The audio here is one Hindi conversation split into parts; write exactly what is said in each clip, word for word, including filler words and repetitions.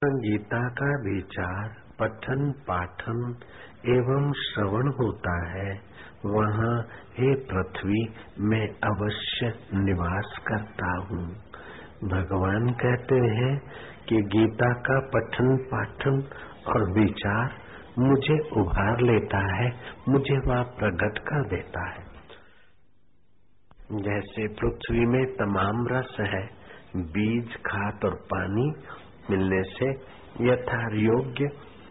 गीता का विचार पठन पाठन एवं श्रवण होता है, वहाँ हे पृथ्वी मैं अवश्य निवास करता हूँ। भगवान कहते हैं कि गीता का पठन पाठन और विचार मुझे उभार लेता है, मुझे वह प्रकट कर देता है। जैसे पृथ्वी में तमाम रस है, बीज खाद और पानी मिलने से यथा योग्य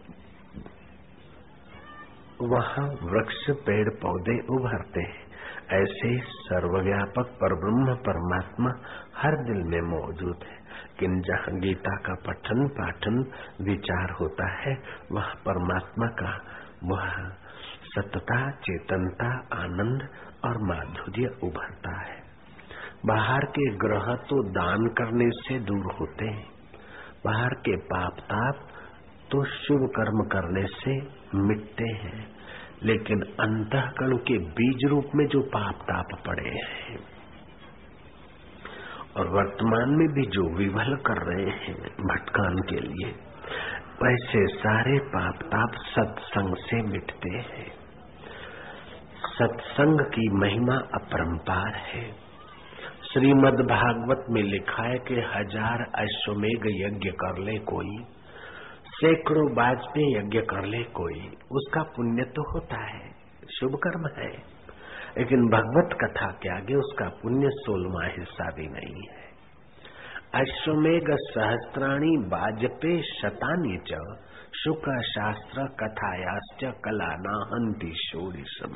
वहाँ वृक्ष पेड़ पौधे उभरते हैं, ऐसे सर्वव्यापक परब्रह्म परमात्मा हर दिल में मौजूद है। किन जहाँ गीता का पठन पाठन विचार होता है, वह परमात्मा का वह सतता चेतनता आनंद और माधुर्य उभरता है। बाहर के ग्रह तो दान करने से दूर होते हैं, बाहर के पाप ताप तो शुभ कर्म करने से मिटते हैं, लेकिन अंतःकरण के बीज रूप में जो पाप ताप पड़े हैं और वर्तमान में भी जो विवल कर रहे हैं भटकान के लिए, वैसे सारे पाप ताप सत्संग से मिटते हैं। सत्संग की महिमा अपरंपार है। श्रीमद् भागवत में लिखा है कि हजार अश्वमेघ यज्ञ कर ले कोई, सैकड़ों वाजपेयी यज्ञ कर ले कोई, उसका पुण्य तो होता है, शुभ कर्म है, लेकिन भगवत कथा के आगे उसका पुण्य सोलवा हिस्सा भी नहीं है। अश्वमेघ सहस्त्राणी वाजपेयी शतानि च शुक शास्त्र कथायाश्च कलाना हन्ति षोडशम।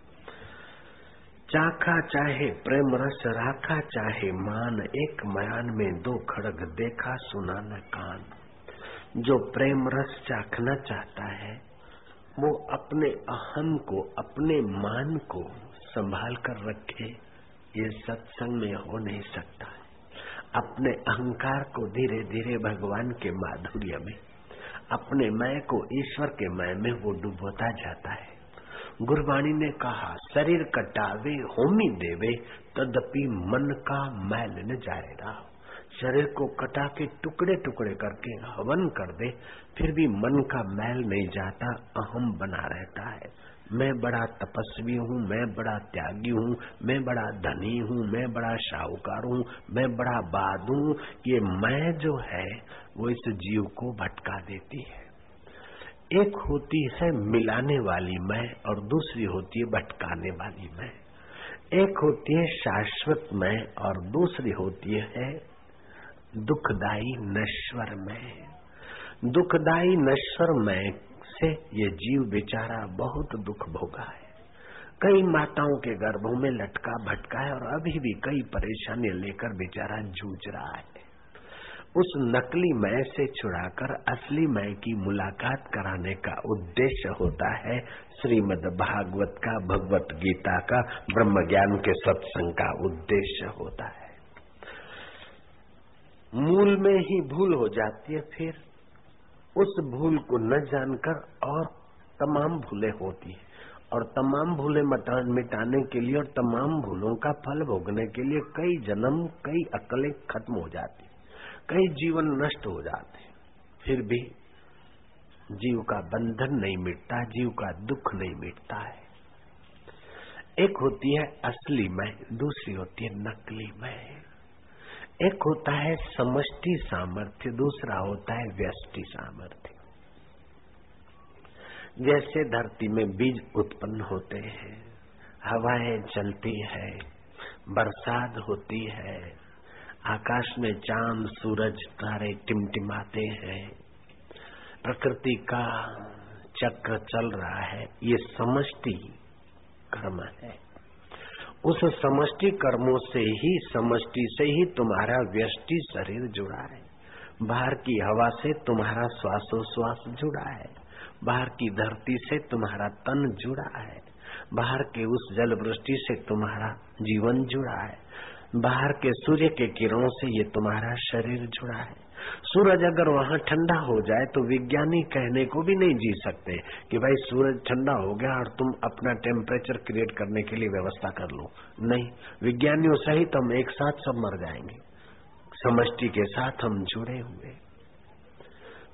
चाखा चाहे प्रेम रस राखा चाहे मान, एक मयान में दो खड़ग देखा सुना न कान। जो प्रेम रस चाखना चाहता है वो अपने अहम को अपने मान को संभाल कर रखे, ये सत्संग में हो नहीं सकता है। अपने अहंकार को धीरे धीरे भगवान के माधुर्य में, अपने मैं को ईश्वर के मैं में वो डुबोता जाता है। गुरबाणी ने कहा शरीर कटावे होमी देवे तदपि मन का मैल न जाएगा। शरीर को कटा के टुकड़े टुकड़े करके हवन कर दे, फिर भी मन का मैल नहीं जाता, अहम बना रहता है। मैं बड़ा तपस्वी हूँ, मैं बड़ा त्यागी हूँ, मैं बड़ा धनी हूँ, मैं बड़ा शाहूकार हूँ, मैं बड़ा बाद हूँ। ये मैं जो है वो इस जीव को भटका देती है। एक होती है मिलाने वाली मैं और दूसरी होती है भटकाने वाली मैं। एक होती है शाश्वत मैं और दूसरी होती है दुखदाई नश्वर मैं। दुखदाई नश्वर मैं से ये जीव बेचारा बहुत दुख भोगा है। कई माताओं के गर्भों में लटका भटका है और अभी भी कई परेशानियां लेकर बेचारा जूझ रहा है। उस नकली मैं से छुड़ाकर असली मैं की मुलाकात कराने का उद्देश्य होता है श्रीमद् भागवत का, भगवत गीता का, ब्रह्म ज्ञान के सत्संग का उद्देश्य होता है। मूल में ही भूल हो जाती है, फिर उस भूल को न जानकर और तमाम भूलें होती है, और तमाम भूलें मिटाने के लिए और तमाम भूलों का फल भोगने के लिए कई जन्म कई अकलें खत्म हो जाती, कई जीवन नष्ट हो जाते, फिर भी जीव का बंधन नहीं मिटता, जीव का दुख नहीं मिटता है। एक होती है असली मैं, दूसरी होती है नकली मैं। एक होता है समष्टि सामर्थ्य, दूसरा होता है व्यष्टि सामर्थ्य। जैसे धरती में बीज उत्पन्न होते हैं, हवाएं चलती है, बरसात होती है, आकाश में चांद सूरज तारे टिमटिमाते हैं, प्रकृति का चक्र चल रहा है, ये समष्टि कर्म है। उस समष्टि कर्मों से ही, समष्टि से ही तुम्हारा व्यष्टि शरीर जुड़ा है। बाहर की हवा से तुम्हारा श्वासोश्वास जुड़ा है, बाहर की धरती से तुम्हारा तन जुड़ा है, बाहर के उस जल वृष्टि से तुम्हारा जीवन जुड़ा है, बाहर के सूर्य के किरणों से ये तुम्हारा शरीर जुड़ा है। सूरज अगर वहाँ ठंडा हो जाए तो विज्ञानी कहने को भी नहीं जी सकते कि भाई सूरज ठंडा हो गया और तुम अपना टेम्परेचर क्रिएट करने के लिए व्यवस्था कर लो। नहीं, विज्ञानियों सहित हम एक साथ सब मर जाएंगे। समष्टि के साथ हम जुड़े हुए।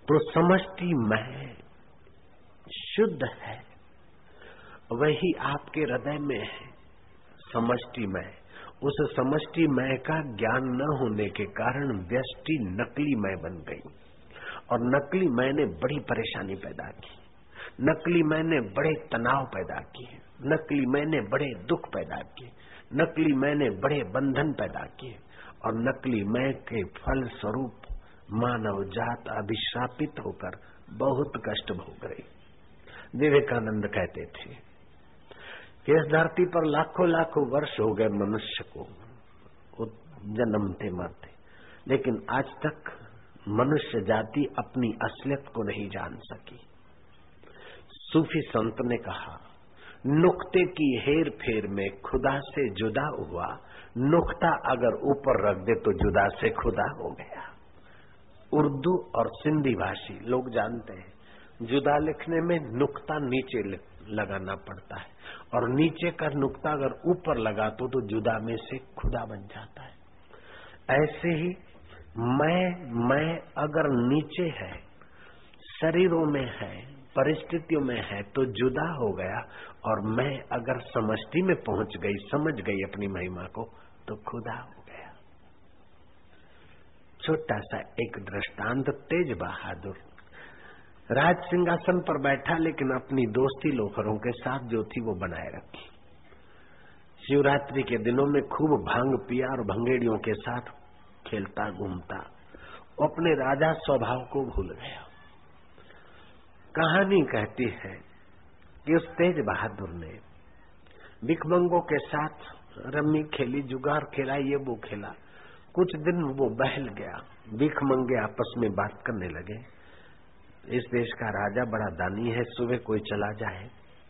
तो समष्टि मैं शुद्ध है, वही आपके हृदय में है समष्टि मैं। उस समष्टि मय का ज्ञान न होने के कारण व्यष्टि नकली मय बन गई और नकली मय ने बड़ी परेशानी पैदा की, नकली मय ने बड़े तनाव पैदा किए, नकली मय ने बड़े दुख पैदा किए, नकली मय ने बड़े बंधन पैदा किए और नकली मय के फल स्वरूप मानव जात अभिशापित होकर बहुत कष्ट भोग रही। विवेकानंद कहते थे कि इस धरती पर लाखों लाखों वर्ष हो गए मनुष्य को जन्मते मरते, लेकिन आज तक मनुष्य जाति अपनी असलियत को नहीं जान सकी। सूफी संत ने कहा, नुक्ते की हेर फेर में खुदा से जुदा हुआ, नुक्ता अगर ऊपर रख दे तो जुदा से खुदा हो गया। उर्दू और सिंधी भाषी लोग जानते हैं, जुदा लिखने में नुक्ता नीचे लगाना पड़ता है और नीचे का नुक्ता अगर ऊपर लगा तो तो जुदा में से खुदा बन जाता है। ऐसे ही मैं मैं अगर नीचे है, शरीरों में है, परिस्थितियों में है तो जुदा हो गया, और मैं अगर समष्टि में पहुंच गई, समझ गई अपनी महिमा को, तो खुदा हो गया। छोटा सा एक दृष्टांत, तेज बहादुर राज सिंहासन पर बैठा, लेकिन अपनी दोस्ती लोफरों के साथ जो थी वो बनाए रखी। शिवरात्रि के दिनों में खूब भांग पिया और भंगेड़ियों के साथ खेलता घूमता, अपने राजा स्वभाव को भूल गया। कहानी कहती है कि उस तेज बहादुर ने भिखमंगों के साथ रम्मी खेली, जुगार खेला, ये वो खेला। कुछ दिन वो बहल गया, भिखमंगे आपस में बात करने लगे, इस देश का राजा बड़ा दानी है, सुबह कोई चला जाए,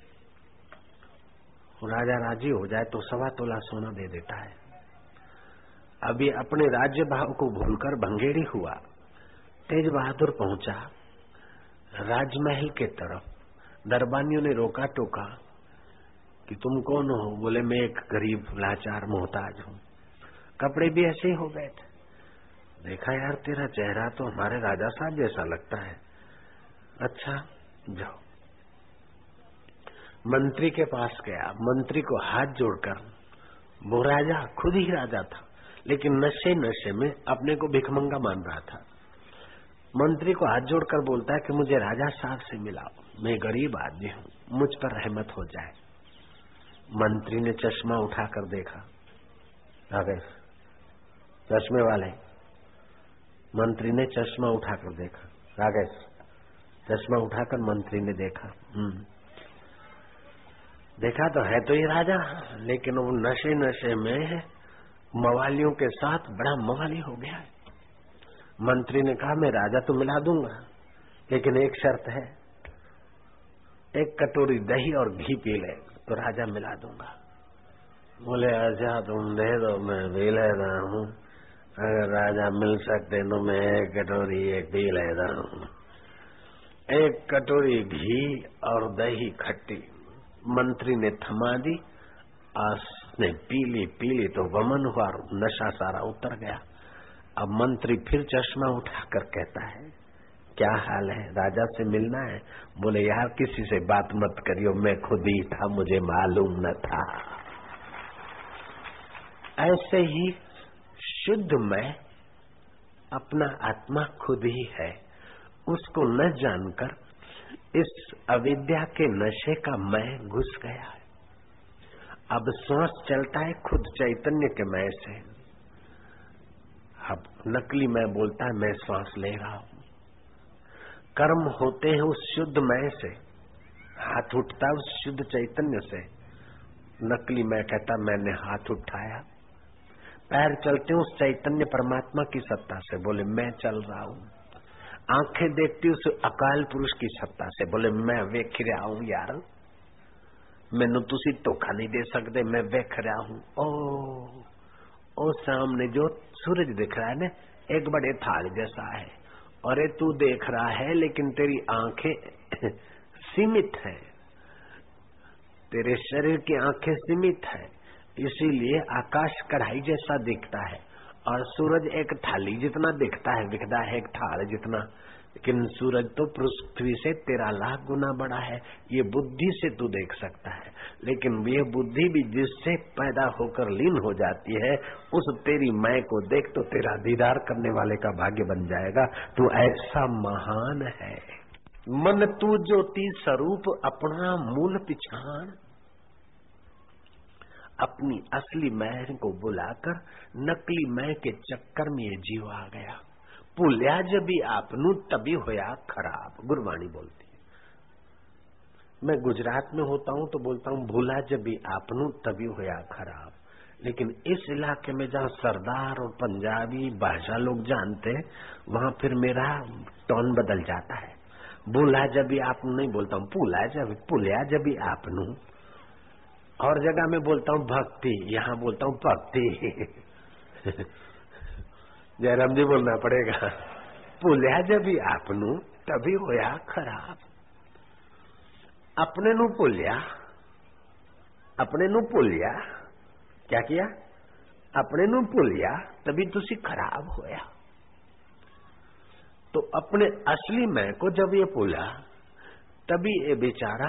राजा राजी हो जाए तो सवा तोला सोना दे देता है। अभी अपने राज्य भाव को भूलकर भंगेड़ी हुआ। तेज बहादुर पहुंचा राजमहल के तरफ, दरबानियों ने रोका टोका कि तुम कौन हो? बोले मैं एक गरीब लाचार मोहताज हूँ। कपड़े भी ऐसे ही हो गए थे। देखा यार तेरा चेहरा तो हमारे राजा साहब जैसा लगता है। अच्छा जाओ। मंत्री के पास गया, मंत्री को हाथ जोड़कर, वो राजा खुद ही राजा था लेकिन नशे नशे में अपने को भिखमंगा मान रहा था। मंत्री को हाथ जोड़कर बोलता है कि मुझे राजा साहब से मिलाओ, मैं गरीब आदमी हूँ, मुझ पर रहमत हो जाए। मंत्री ने चश्मा उठाकर देखा, अगर चश्मे वाले मंत्री ने चश्मा उठाकर देखा, रागेश चश्मा उठाकर मंत्री ने देखा, हम्म देखा तो है तो ये राजा, लेकिन वो नशे नशे में मवालियों के साथ बड़ा मवाली हो गया है। मंत्री ने कहा मैं राजा तो मिला दूंगा, लेकिन एक शर्त है, एक कटोरी दही और घी पी ले तो राजा मिला दूंगा। बोले अच्छा तुम दे दो, मैं पी लेता हूँ, अगर राजा मिल सकते तो मैं एक कटोरी एक पी लेता हूँ। एक कटोरी घी और दही खट्टी मंत्री ने थमा दी, उसने पीली पीली तो वमन हुआ, नशा सारा उतर गया। अब मंत्री फिर चश्मा उठाकर कहता है क्या हाल है, राजा से मिलना है? बोले यार किसी से बात मत करियो, मैं खुद ही था, मुझे मालूम न था। ऐसे ही शुद्ध मैं अपना आत्मा खुद ही है, उसको न जानकर इस अविद्या के नशे का मैं घुस गया है। अब श्वास चलता है खुद चैतन्य के मैं से, अब नकली मैं बोलता है मैं श्वास ले रहा हूं। कर्म होते हैं उस शुद्ध मैं से, हाथ उठता है उस शुद्ध चैतन्य से, नकली मैं कहता मैंने हाथ उठाया। पैर चलते हैं उस चैतन्य परमात्मा की सत्ता से, बोले मैं चल रहा हूं। आंखें देखती उस अकाल पुरुष की सत्ता से, बोले मैं वेख रहा हूं यार, मैनू तुसी धोखा नहीं दे सकते, मैं वेख रहा हूं। ओ ओ सामने जो सूरज दिख रहा है ना, एक बड़े थाल जैसा है, और ये तू देख रहा है लेकिन तेरी आंखें सीमित है, तेरे शरीर की आंखें सीमित है, इसीलिए आकाश कढ़ाई जैसा दिखता है और सूरज एक थाली जितना दिखता है, दिखता है एक थाल जितना। लेकिन सूरज तो पृथ्वी से तेरह लाख गुना बड़ा है। ये बुद्धि से तू देख सकता है, लेकिन ये बुद्धि भी जिससे पैदा होकर लीन हो जाती है, उस तेरी मैं को देख तो तेरा दीदार करने वाले का भाग्य बन जाएगा। तू ऐसा महान है। मन तू ज्योति स्वरूप अपना मूल पिछाण, अपनी असली मैं को बुलाकर नकली मैं के चक्कर में ये जीव आ गया। भूलिया जबी आपनू तभी होया खराब, गुरबाणी बोलती है। मैं गुजरात में होता हूँ तो बोलता हूँ भूला जबी आपनू तभी होया खराब, लेकिन इस इलाके में जहाँ सरदार और पंजाबी भाषा लोग जानते हैं, वहाँ फिर मेरा टोन बदल जाता है। भूला जबी आपनू नहीं बोलता हूँ, भूला जब भूलिया जबी आपनू। और जगह में बोलता हूँ भक्ति, यहाँ बोलता हूँ भक्ति। जयराम जी बोलना पड़ेगा। भूलिया जब आपनू तभी होया खराब। अपने नू भूलिया, अपने नू भूलिया, क्या किया? अपने नू भूलिया तभी तुसी खराब होया। तो अपने असली मैं को जब ये भूला, तभी ये बेचारा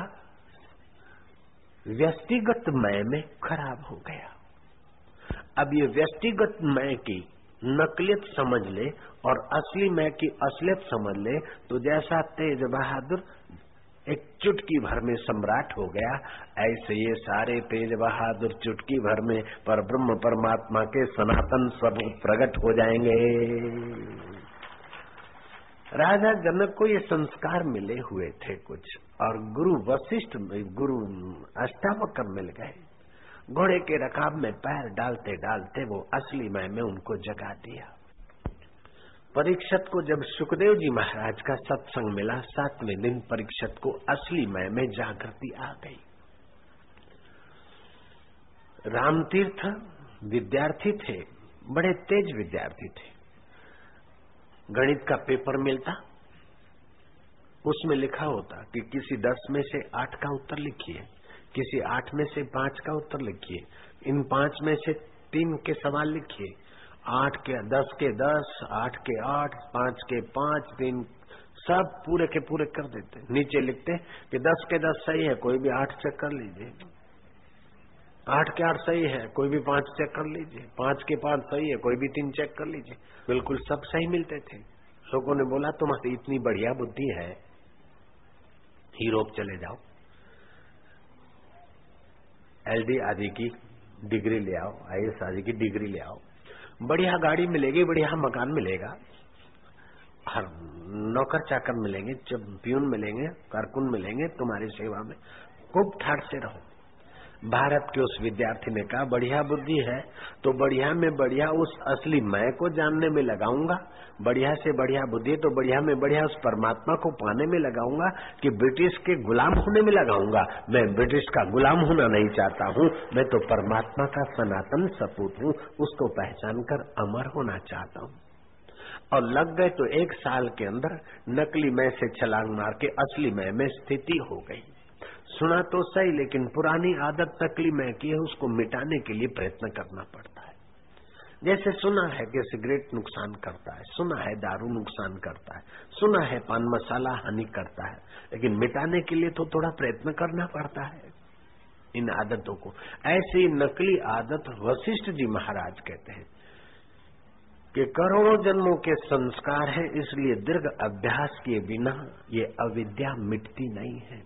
व्यक्तिगत मैं में खराब हो गया। अब ये व्यक्तिगत मैं की नकलियत समझ ले और असली मैं की असलियत समझ ले, तो जैसा तेज बहादुर एक चुटकी भर में सम्राट हो गया, ऐसे ये सारे तेज बहादुर चुटकी भर में पर ब्रह्म परमात्मा के सनातन स्वरूप प्रकट हो जाएंगे। राजा जनक को ये संस्कार मिले हुए थे कुछ, और गुरु वशिष्ठ गुरु अष्टावक्र मिल गए। घोड़े के रकाब में पैर डालते डालते वो असली मैं में उनको जगा दिया। परीक्षित को जब सुखदेव जी महाराज का सत्संग मिला, सातवें दिन परीक्षित को असली मैं में जागृति आ गई। रामतीर्थ विद्यार्थी थे, बड़े तेज विद्यार्थी थे। गणित का पेपर मिलता, उसमें लिखा होता कि किसी दस में से आठ का उत्तर लिखिए, किसी आठ में से पांच का उत्तर लिखिए, इन पांच में से तीन के सवाल लिखिए, आठ के दस के दस, आठ के आठ, पांच के पांच, तीन, सब पूरे के पूरे कर देते। नीचे लिखते कि दस के दस सही है, कोई भी आठ चेक कर लीजिए, आठ के आठ सही है, कोई भी पांच चेक कर लीजिए, पांच के पांच सही है, कोई भी तीन चेक कर लीजिए। बिल्कुल सब सही मिलते थे। लोगों ने बोला तुम्हारी इतनी बढ़िया बुद्धि है, यूरोप चले जाओ, एलडी आदि की डिग्री ले आओ, आईएएस आदि की डिग्री ले आओ, बढ़िया गाड़ी मिलेगी, बढ़िया मकान मिलेगा, हर नौकर चाकर मिलेंगे, पियून मिलेंगे, कारकुन मिलेंगे तुम्हारी सेवा में, खूब ठाठ से रहो। भारत के उस विद्यार्थी ने कहा बढ़िया बुद्धि है तो बढ़िया में बढ़िया उस असली मैं को जानने में लगाऊंगा, बढ़िया से बढ़िया बुद्धि तो बढ़िया में बढ़िया उस परमात्मा को पाने में लगाऊंगा कि ब्रिटिश के गुलाम होने में लगाऊंगा। मैं ब्रिटिश का गुलाम होना नहीं चाहता हूँ, मैं तो परमात्मा का सनातन सपूत हूँ, उसको पहचान कर अमर होना चाहता हूँ। और लग गए तो एक साल के अंदर नकली मैं से छलांग मार के असली मैं में स्थिति हो गई। सुना तो सही, लेकिन पुरानी आदत नकली मैं की है, उसको मिटाने के लिए प्रयत्न करना पड़ता है। जैसे सुना है कि सिगरेट नुकसान करता है, सुना है दारू नुकसान करता है, सुना है पान मसाला हानि करता है, लेकिन मिटाने के लिए तो थोड़ा प्रयत्न करना पड़ता है इन आदतों को। ऐसी नकली आदत वशिष्ठ जी महाराज कहते हैं कि करोड़ों जन्मों के संस्कार है, इसलिए दीर्घ अभ्यास किए बिना ये अविद्या मिटती नहीं है।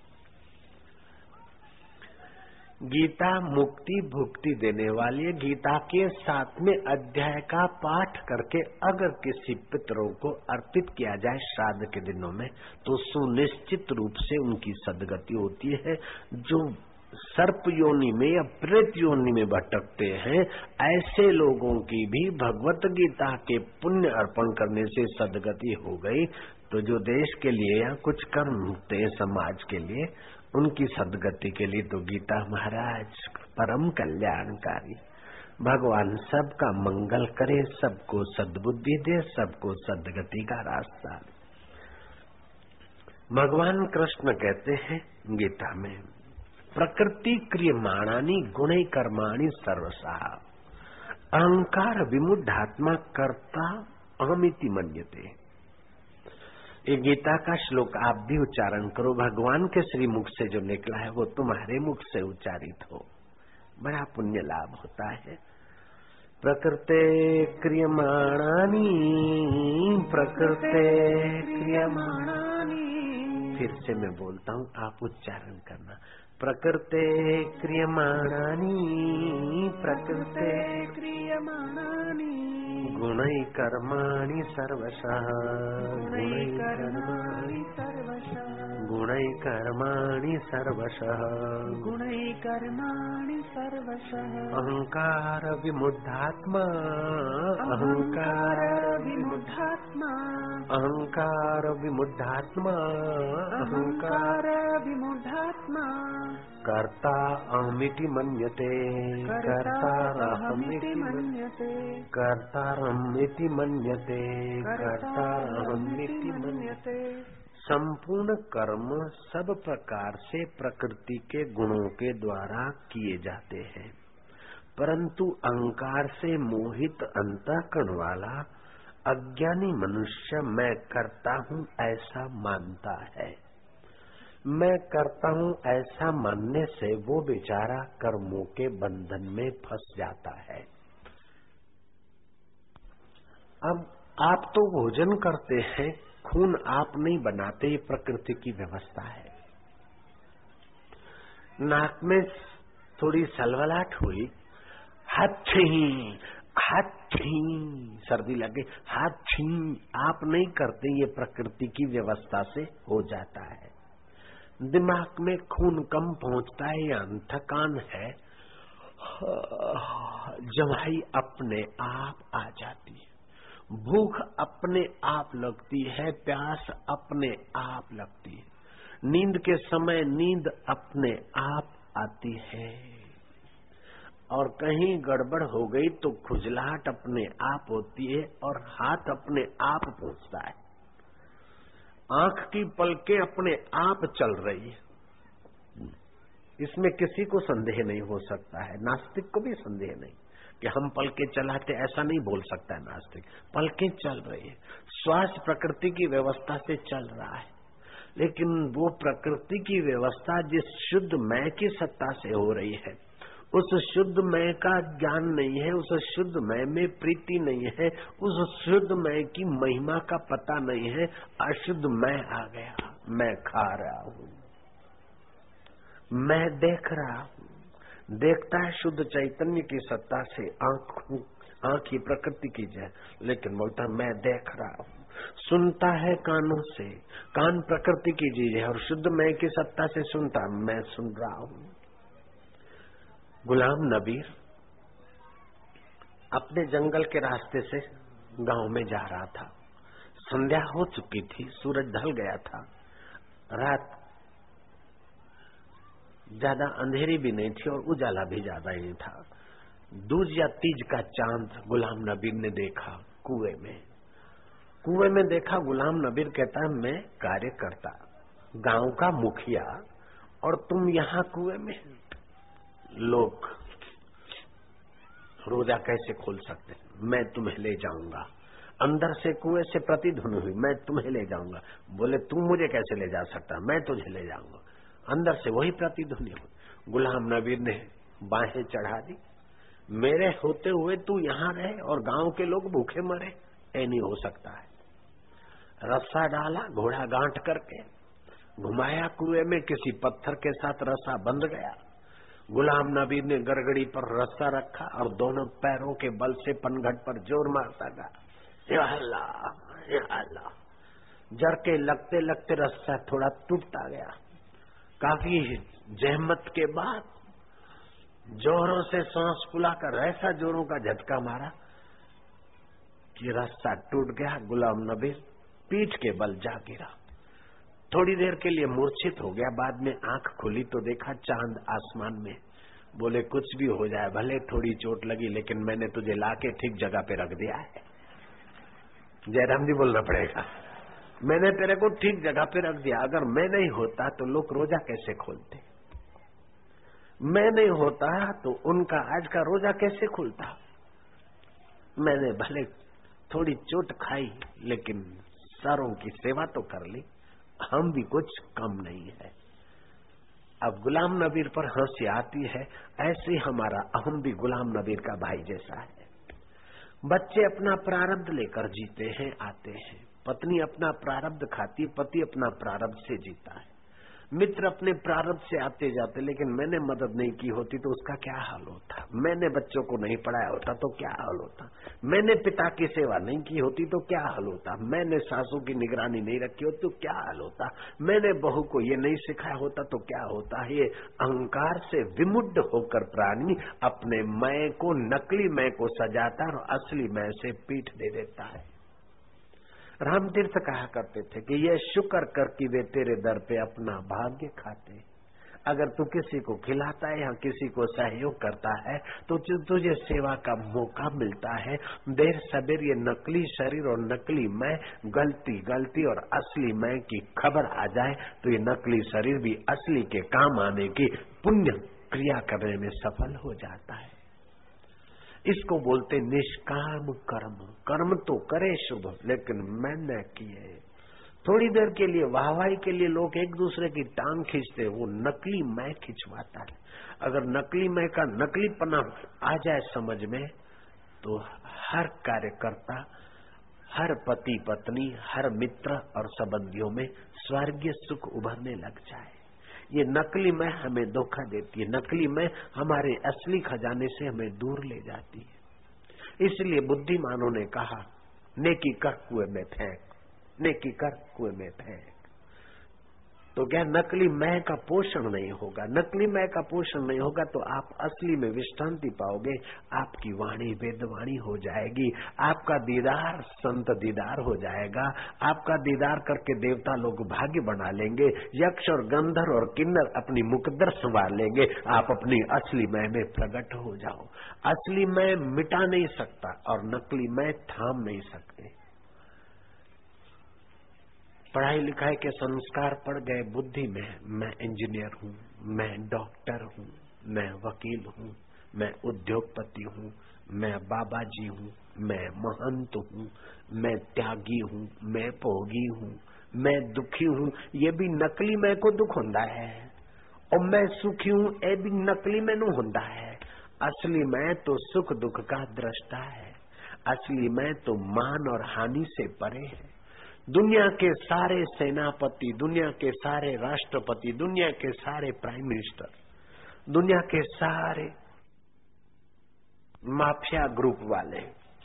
गीता मुक्ति भुक्ति देने वाली है। गीता के सातवें अध्याय का पाठ करके अगर किसी पितरों को अर्पित किया जाए श्राद्ध के दिनों में, तो सुनिश्चित रूप से उनकी सदगति होती है। जो सर्प योनि में या प्रेत योनि में भटकते हैं, ऐसे लोगों की भी भगवत गीता के पुण्य अर्पण करने से सदगति हो गई, तो जो देश के लिए या कुछ कर्म होते हैं समाज के लिए, उनकी सदगति के लिए तो गीता महाराज परम कल्याणकारी। भगवान सबका मंगल करे, सबको सद्बुद्धि दे, सबको सदगति का रास्ता। भगवान कृष्ण कहते हैं गीता में, प्रकृति क्रियमाणानि गुणै कर्माणि सर्वशः अहंकार विमुढ़ात्मा कर्ता अहमिति मन्यते। ये गीता का श्लोक आप भी उच्चारण करो, भगवान के श्री मुख से जो निकला है वो तुम्हारे मुख से उच्चारित हो, बड़ा पुण्य लाभ होता है। प्रकृते क्रियमाणानि, प्रकृते क्रियमाणानि। फिर से मैं बोलता हूँ, आप उच्चारण करना। प्रकृते क्रियमाणानि, प्रकृते क्रियमाणानि, गुणै कर्माणि सर्वशः, गुणै कर्माणि सर्वशः, गुणै कर्माणि सर्वशः, गुणै कर्माणि सर्वशः। अहंकार विमुद्धात्मा, अहंकार विमुद्धात्मा, अहंकार विमुद्धात्मा, अहंकार विमुद्धात्मा। कर्ता अहमिति मन्यते, कर्तारहमिति मन्यते, कर्तारहमिति मन्यते, कर्तारहमिति मन्यते। संपूर्ण कर्म सब प्रकार से प्रकृति के गुणों के द्वारा किए जाते हैं, परंतु अहंकार से मोहित अंतःकरण वाला अज्ञानी मनुष्य मैं करता हूँ ऐसा मानता है। मैं करता हूँ ऐसा मानने से वो बेचारा कर्मों के बंधन में फंस जाता है। अब आप तो भोजन करते हैं, खून आप नहीं बनाते, ये प्रकृति की व्यवस्था है। नाक में थोड़ी सलवलाहट हुई, हाथी हाथी सर्दी लगे, हाथी आप नहीं करते, ये प्रकृति की व्यवस्था से हो जाता है। दिमाग में खून कम पहुंचता है या थकान है, जवाई अपने आप आ जाती है, भूख अपने आप लगती है, प्यास अपने आप लगती है, नींद के समय नींद अपने आप आती है, और कहीं गड़बड़ हो गई तो खुजलाहट अपने आप होती है और हाथ अपने आप पहुंचता है, आंख की पलकें अपने आप चल रही है। इसमें किसी को संदेह नहीं हो सकता है, नास्तिक को भी संदेह नहीं कि हम पलकें चलाते, ऐसा नहीं बोल सकता है नास्तिक। पलकें चल रही है, श्वास प्रकृति की व्यवस्था से चल रहा है, लेकिन वो प्रकृति की व्यवस्था जिस शुद्ध मैं की सत्ता से हो रही है, उस शुद्ध मैं का ज्ञान नहीं है, उस शुद्ध मैं में प्रीति नहीं है, उस शुद्ध मैं की महिमा का पता नहीं है। अशुद्ध मैं आ गया, मैं खा रहा हूँ, मैं देख रहा हूँ, देखता है शुद्ध चैतन्य की सत्ता से, आंख आंख की प्रकृति की जय, लेकिन बोलता मैं देख रहा हूँ। सुनता है कानों से, कान प्रकृति की चीज है और शुद्ध मैं की सत्ता से सुनता, मैं सुन रहा हूँ। गुलाम नबी अपने जंगल के रास्ते से गांव में जा रहा था, संध्या हो चुकी थी, सूरज ढल गया था, रात ज्यादा अंधेरी भी नहीं थी और उजाला भी ज्यादा ही था। दूज या तीज का चांद गुलाम नबी ने देखा कुएं में। कुएं में देखा, गुलाम नबी कहता है मैं कार्य करता, गांव का मुखिया, और तुम यहाँ कुएं में। लोग रोजा कैसे खोल सकते हैं? मैं तुम्हें ले जाऊंगा। अंदर से कुएं से प्रतिध्वनि हुई, मैं तुम्हें ले जाऊंगा। बोले तुम मुझे कैसे ले जा सकता? मैं तुझे ले जाऊंगा। अंदर से वही प्रतिध्वनि हुई। गुलाम नबी ने बाहें चढ़ा दी, मेरे होते हुए तू यहाँ रहे और गांव के लोग भूखे मरे, ऐ नहीं हो सकता है। रस्सा डाला, घोड़ा गांठ करके घुमाया कुएं में, किसी पत्थर के साथ रस्सा बंध गया। गुलाम नबी ने गरगड़ी पर रस्सा रखा और दोनों पैरों के बल से पनघट पर जोर मारता गया, या अल्लाह या अल्लाह। जर के लगते लगते रस्सा थोड़ा टूटता गया। काफी जहमत के बाद जोरों से सांस फुलाकर ऐसा जोरों का झटका मारा कि रास्ता टूट गया। गुलाम नबी पीठ के बल जा गिरा, थोड़ी देर के लिए मूर्छित हो गया। बाद में आंख खुली तो देखा चांद आसमान में। बोले कुछ भी हो जाए, भले थोड़ी चोट लगी, लेकिन मैंने तुझे लाके ठीक जगह पे रख दिया है। जयराम जी बोलना पड़ेगा, मैंने तेरे को ठीक जगह पे रख दिया। अगर मैं नहीं होता तो लोग रोजा कैसे खोलते? मैं नहीं होता तो उनका आज का रोजा कैसे खुलता? मैंने भले थोड़ी चोट खाई, लेकिन सारों की सेवा तो कर ली, हम भी कुछ कम नहीं है। अब गुलाम नबीर पर हंसी आती है, ऐसे हमारा अहम भी गुलाम नबीर का भाई जैसा है। बच्चे अपना प्रारब्ध लेकर जीते हैं, आते हैं। पत्नी अपना प्रारब्ध खाती, पति अपना प्रारब्ध से जीता है। मित्र अपने प्रारब्ध से आते जाते, लेकिन मैंने मदद नहीं की होती तो उसका क्या हाल होता, मैंने बच्चों को नहीं पढ़ाया होता तो क्या हाल होता, मैंने पिता की सेवा नहीं की होती तो क्या हाल होता, मैंने सासू की निगरानी नहीं रखी होती तो क्या हाल होता, मैंने बहू को ये नहीं सिखाया होता तो क्या होता। ये अहंकार से विमुद्ध होकर प्राणी अपने मैं को, नकली मैं को सजाता और असली मैं से पीठ दे देता है। रामतीर्थ कहा करते थे कि ये शुक्र कर कि वे तेरे दर पे अपना भाग्य खाते। अगर तू किसी को खिलाता है या किसी को सहयोग करता है तो तुझे सेवा का मौका मिलता है। देर सबेर ये नकली शरीर और नकली मैं, गलती गलती और असली मैं की खबर आ जाए तो ये नकली शरीर भी असली के काम आने की पुण्य क्रिया करने में सफल हो जाता है। इसको बोलते निष्काम कर्म। कर्म तो करे शुभ, लेकिन मैं न किए। थोड़ी देर के लिए वाहवाही के लिए लोग एक दूसरे की टांग खींचते, वो नकली मैं खिंचवाता है। अगर नकली मैं का नकलीपना आ जाए समझ में तो हर कार्यकर्ता, हर पति पत्नी, हर मित्र और संबंधियों में स्वर्गीय सुख उभरने लग जाए। ये नकली मैं हमें धोखा देती है, नकली मैं हमारे असली खजाने से हमें दूर ले जाती है। इसलिए बुद्धिमानों ने कहा नेकी कर कुएं में फेंक, नेकी कर कुएं में फेंक। तो क्या नकली मैं का पोषण नहीं होगा? नकली मैं का पोषण नहीं होगा तो आप असली में विश्रांति पाओगे। आपकी वाणी वेदवाणी हो जाएगी, आपका दीदार संत दीदार हो जाएगा। आपका दीदार करके देवता लोग भाग्य बना लेंगे, यक्ष और गंधर्व और किन्नर अपनी मुकद्दर संवार लेंगे। आप अपनी असली मैं में प्रकट हो जाओ। असली मैं मिटा नहीं सकता और नकली मैं थाम नहीं सकते। पढ़ाई लिखाई के संस्कार पड़ गए बुद्धि में, मैं इंजीनियर हूँ, मैं डॉक्टर हूँ, मैं वकील हूँ, मैं उद्योगपति हूँ, मैं बाबा जी हूँ, मैं महंत हूँ, मैं त्यागी हूँ, मैं भोगी हूँ, मैं दुखी हूँ। ये भी नकली मैं को दुख होता है। और मैं सुखी हूँ, ये भी नकली मैनू होता है। असली मैं तो सुख दुख का दृष्टा है। असली मैं तो मान और हानि से परे है। दुनिया के सारे सेनापति, दुनिया के सारे राष्ट्रपति, दुनिया के सारे प्राइम मिनिस्टर, दुनिया के सारे माफिया ग्रुप वाले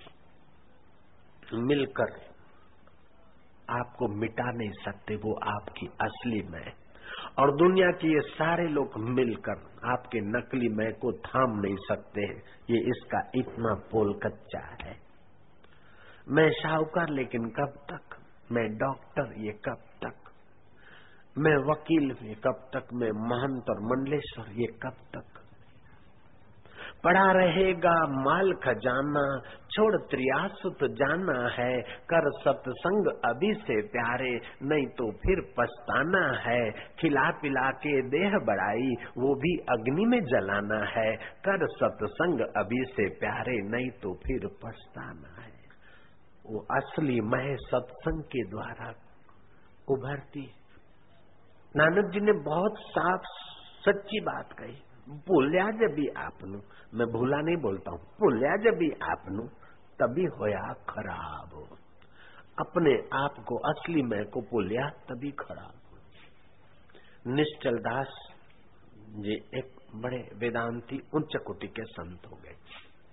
मिलकर आपको मिटा नहीं सकते, वो आपकी असली मैं। और दुनिया के ये सारे लोग मिलकर आपके नकली मैं को थाम नहीं सकते हैं। ये इसका इतना पोल कच्चा है। मैं शाहूकार लेकिन कब तक, मैं डॉक्टर ये कब तक, मैं वकील ये कब तक, मैं महंत और मंडलेश्वर ये कब तक। पड़ा रहेगा माल खजाना, छोड़ त्रियासुत जाना है। कर सत्संग अभी से प्यारे, नहीं तो फिर पछताना है। खिला पिला के देह बढ़ाई, वो भी अग्नि में जलाना है। कर सत्संग अभी से प्यारे, नहीं तो फिर पछताना है। वो असली मैं सत्संग के द्वारा उभरती। नानक जी ने बहुत साफ सच्ची बात कही। भूलिया जब भी आपनु, मैं भूला नहीं बोलता हूँ, भूलिया जब भी आपनु तभी होया खराब। अपने आप को, असली मैं को भूलिया तभी खराब। निश्चल दास जी एक बड़े वेदांती उच्च कोटि के संत हो गए।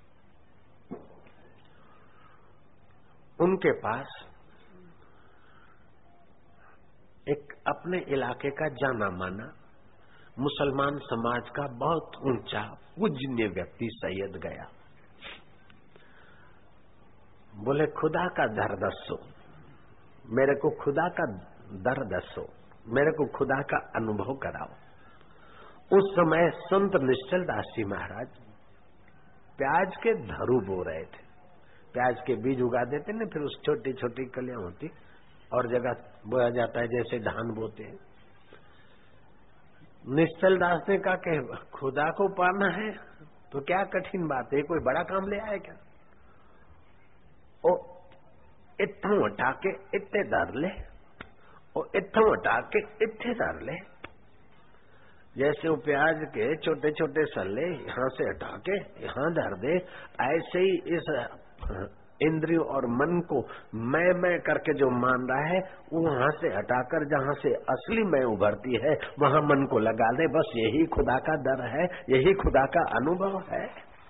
उनके पास एक अपने इलाके का जाना माना मुसलमान समाज का बहुत ऊंचा पूजनीय व्यक्ति सैयद गया। बोले खुदा का दर दसो, मेरे को खुदा का दर दसो, मेरे को खुदा का अनुभव कराओ। उस समय संत निश्चल दास जी महाराज प्याज के धरू बो रहे थे। प्याज के बीज उगा देते ना, फिर उस छोटी छोटी कलियां होती और जगह बोया जाता है जैसे धान बोते हैं। निश्चल दास ने कहा कि खुदा को पाना है तो क्या कठिन बात है, कोई बड़ा काम ले आए क्या? ओ इत्थों हटा के इत्थे धर ले और इत्थों हटा के इत्थे धर ले। जैसे वो प्याज के छोटे छोटे सल्ले यहाँ से हटा के यहाँ धर दे, ऐसे ही इस इंद्रियों और मन को मैं मैं करके जो मान रहा है वो वहां से हटाकर जहाँ से असली मैं उभरती है वहां मन को लगा दे। बस यही खुदा का दर है, यही खुदा का अनुभव है।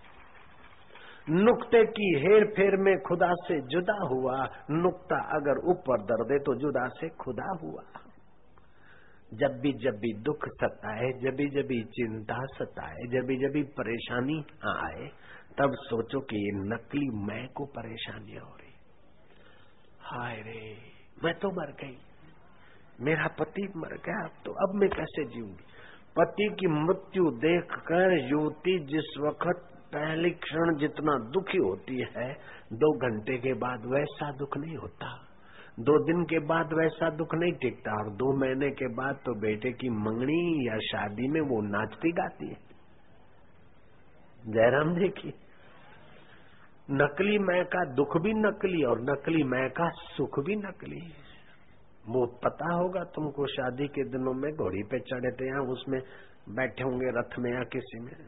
नुक्ते की हेर फेर में खुदा से जुदा हुआ, नुक्ता अगर ऊपर दर दे तो जुदा से खुदा हुआ। जब भी जब भी दुख सताए, जब भी जब भी चिंता सताए, जब भी जब भी परेशानी आए, तब सोचो कि ये नकली मैं को परेशानी हो रही। हाय रे, मैं तो मर गई, मेरा पति मर गया, तो अब मैं कैसे जीऊंगी। पति की मृत्यु देखकर युवती जिस वक्त पहले क्षण जितना दुखी होती है, दो घंटे के बाद वैसा दुख नहीं होता, दो दिन के बाद वैसा दुख नहीं टिकता, और दो महीने के बाद तो बेटे की मंगनी या शादी में वो नाचती गाती है। जयराम जी की नकली मैं का दुख भी नकली और नकली मैं का सुख भी नकली। वो पता होगा तुमको, शादी के दिनों में घोड़ी पे चढ़े थे, यहाँ उसमें बैठे होंगे रथ में या किसी में,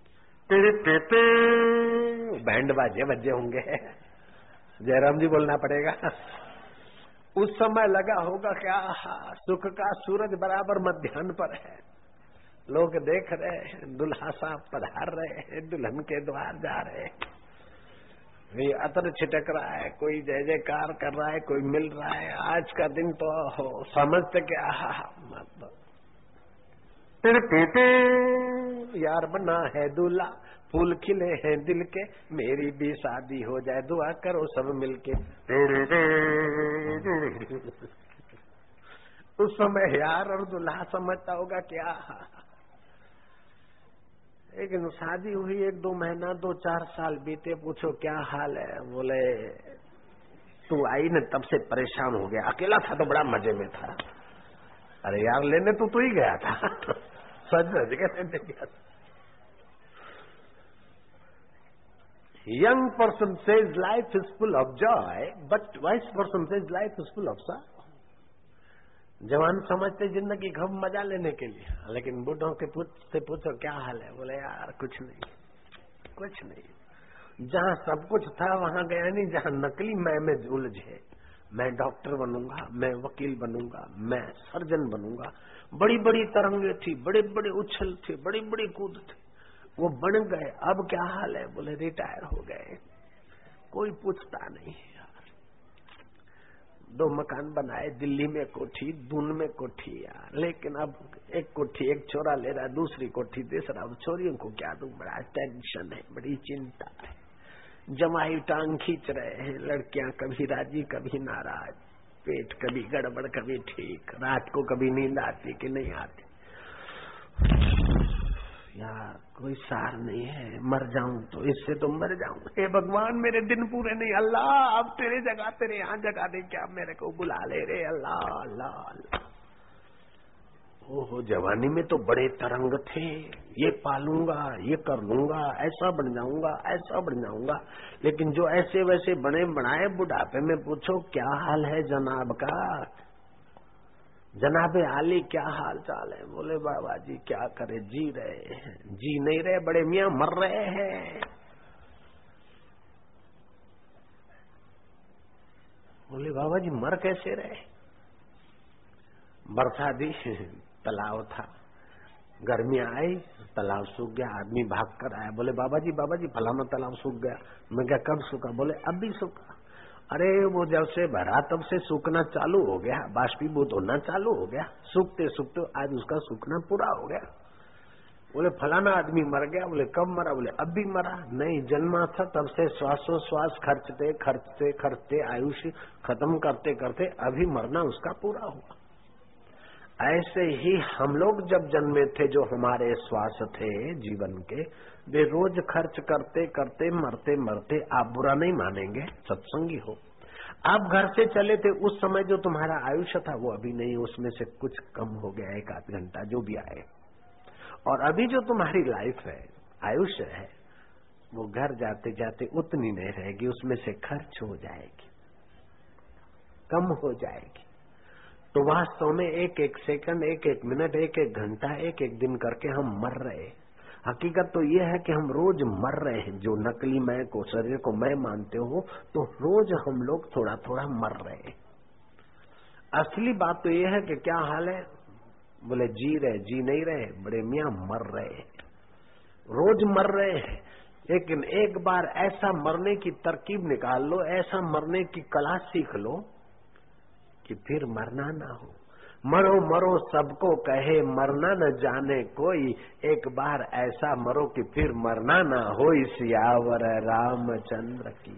बैंड बाजे बजे होंगे, जयराम जी बोलना पड़ेगा। उस समय लगा होगा क्या सुख का सूरज बराबर मध्याह्न पर है, लोग देख रहे हैं, दुल्हा साहब पधार रहे हैं, दुल्हन के द्वार जा रहे हैं, ये अतर छिटक रहा है, कोई जय जयकार कर रहा है, कोई मिल रहा है। आज का दिन तो हो समझते क्या मतलब यार बना है दूल्हा, फूल खिले हैं दिल के, मेरी भी शादी हो जाए, दुआ करो सब मिलके। उस समय यार और दूल्हा समझता होगा क्या। लेकिन शादी हुई एक दो महीना दो चार साल बीते, पूछो क्या हाल है, बोले तू आई न तब से परेशान हो गया, अकेला था तो बड़ा मजे में था। अरे यार लेने तो तू ही गया था, सच सच के गया था। Young person says life is full of joy, but wise person says life is full of sorrow। जवान समझते जिंदगी खूब मजा लेने के लिए, लेकिन बूढ़ों के से पूछो क्या हाल है, बोले यार कुछ नहीं कुछ नहीं। जहाँ सब कुछ था वहाँ गया नहीं, जहाँ नकली मैं में उलझे, मैं डॉक्टर बनूंगा, मैं वकील बनूंगा, मैं सर्जन बनूंगा, बड़ी बड़ी तरंगे थी, बड़े बड़े उछल थे, बड़ी बड़ी कूद थे, वो बन गए। अब क्या हाल है, बोले रिटायर हो गए, कोई पूछता नहीं। दो मकान बनाए, दिल्ली में कोठी, दून में कोठी यार, लेकिन अब एक कोठी एक छोरा ले रहा है, दूसरी कोठी तीसरा, अब छोरियों को क्या दूं, बड़ा टेंशन है, बड़ी चिंता है। जमाई टांग खींच रहे हैं, लड़कियां कभी राजी कभी नाराज, पेट कभी गड़बड़ कभी ठीक, रात को कभी नींद आती कि नहीं आती। यार कोई सार नहीं है, मर जाऊं तो इससे तो मर जाऊं। हे भगवान मेरे दिन पूरे नहीं, अल्लाह अब तेरे जगह तेरे यहाँ जगह दे, क्या मेरे को बुला ले रे अल्लाह अल्लाह अल्लाह। ओहो जवानी में तो बड़े तरंग थे, ये पालूंगा, ये कर लूंगा, ऐसा बन जाऊंगा, ऐसा बन जाऊंगा, लेकिन जो ऐसे वैसे बने बनाए, बुढ़ापे में पूछो क्या हाल है जनाब का, जनाबे आली क्या हाल चाल है। बोले बाबा जी क्या करे, जी रहे हैं, जी नहीं रहे बड़े मियाँ, मर रहे हैं। बोले बाबा जी मर कैसे रहे। बरसाती तालाब था, गर्मी आई, तालाब सूख गया, आदमी भाग कर आया, बोले बाबा जी बाबा जी फलाना तालाब सूख गया। मैं क्या कब सूखा, बोले अब भी सूखा। अरे वो जब से भरा तब से सूखना चालू हो गया, बाष्पीभूत होना चालू हो गया, सूखते सूखते आज उसका सूखना पूरा हो गया। बोले फलाना आदमी मर गया, बोले कब मरा, बोले अब भी मरा नहीं, जन्मा था तब से श्वासोश्वास खर्चते खर्चते खर्चते आयुष्य खत्म करते करते अभी मरना उसका पूरा हुआ। ऐसे ही हम लोग जब जन्मे थे, जो हमारे श्वास थे जीवन के, वे रोज खर्च करते करते मरते मरते, आप बुरा नहीं मानेंगे, सत्संगी हो, आप घर से चले थे उस समय जो तुम्हारा आयुष्य था वो अभी नहीं, उसमें से कुछ कम हो गया, एक आध घंटा जो भी आए, और अभी जो तुम्हारी लाइफ है, आयुष्य है, वो घर जाते जाते उतनी नहीं रहेगी, उसमें से खर्च हो जाएगी। कम हो जाएगी। तो वास्तव में एक एक सेकंड, एक एक मिनट, एक एक घंटा, एक एक दिन करके हम मर रहे हैं। हकीकत तो ये है कि हम रोज मर रहे हैं। जो नकली मैं को, शरीर को मैं मानते हो, तो रोज हम लोग थोड़ा थोड़ा मर रहे हैं। असली बात तो ये है कि क्या हाल है, बोले जी रहे, जी नहीं रहे, बड़े मियाँ मर रहे हैं, रोज मर रहे हैं। लेकिन एक बार ऐसा मरने की तरकीब निकाल लो, ऐसा मरने की कला सीख लो कि फिर मरना ना हो। मरो मरो सबको कहे, मरना न जाने कोई, एक बार ऐसा मरो कि फिर मरना ना हो। सियावर रामचंद्र की।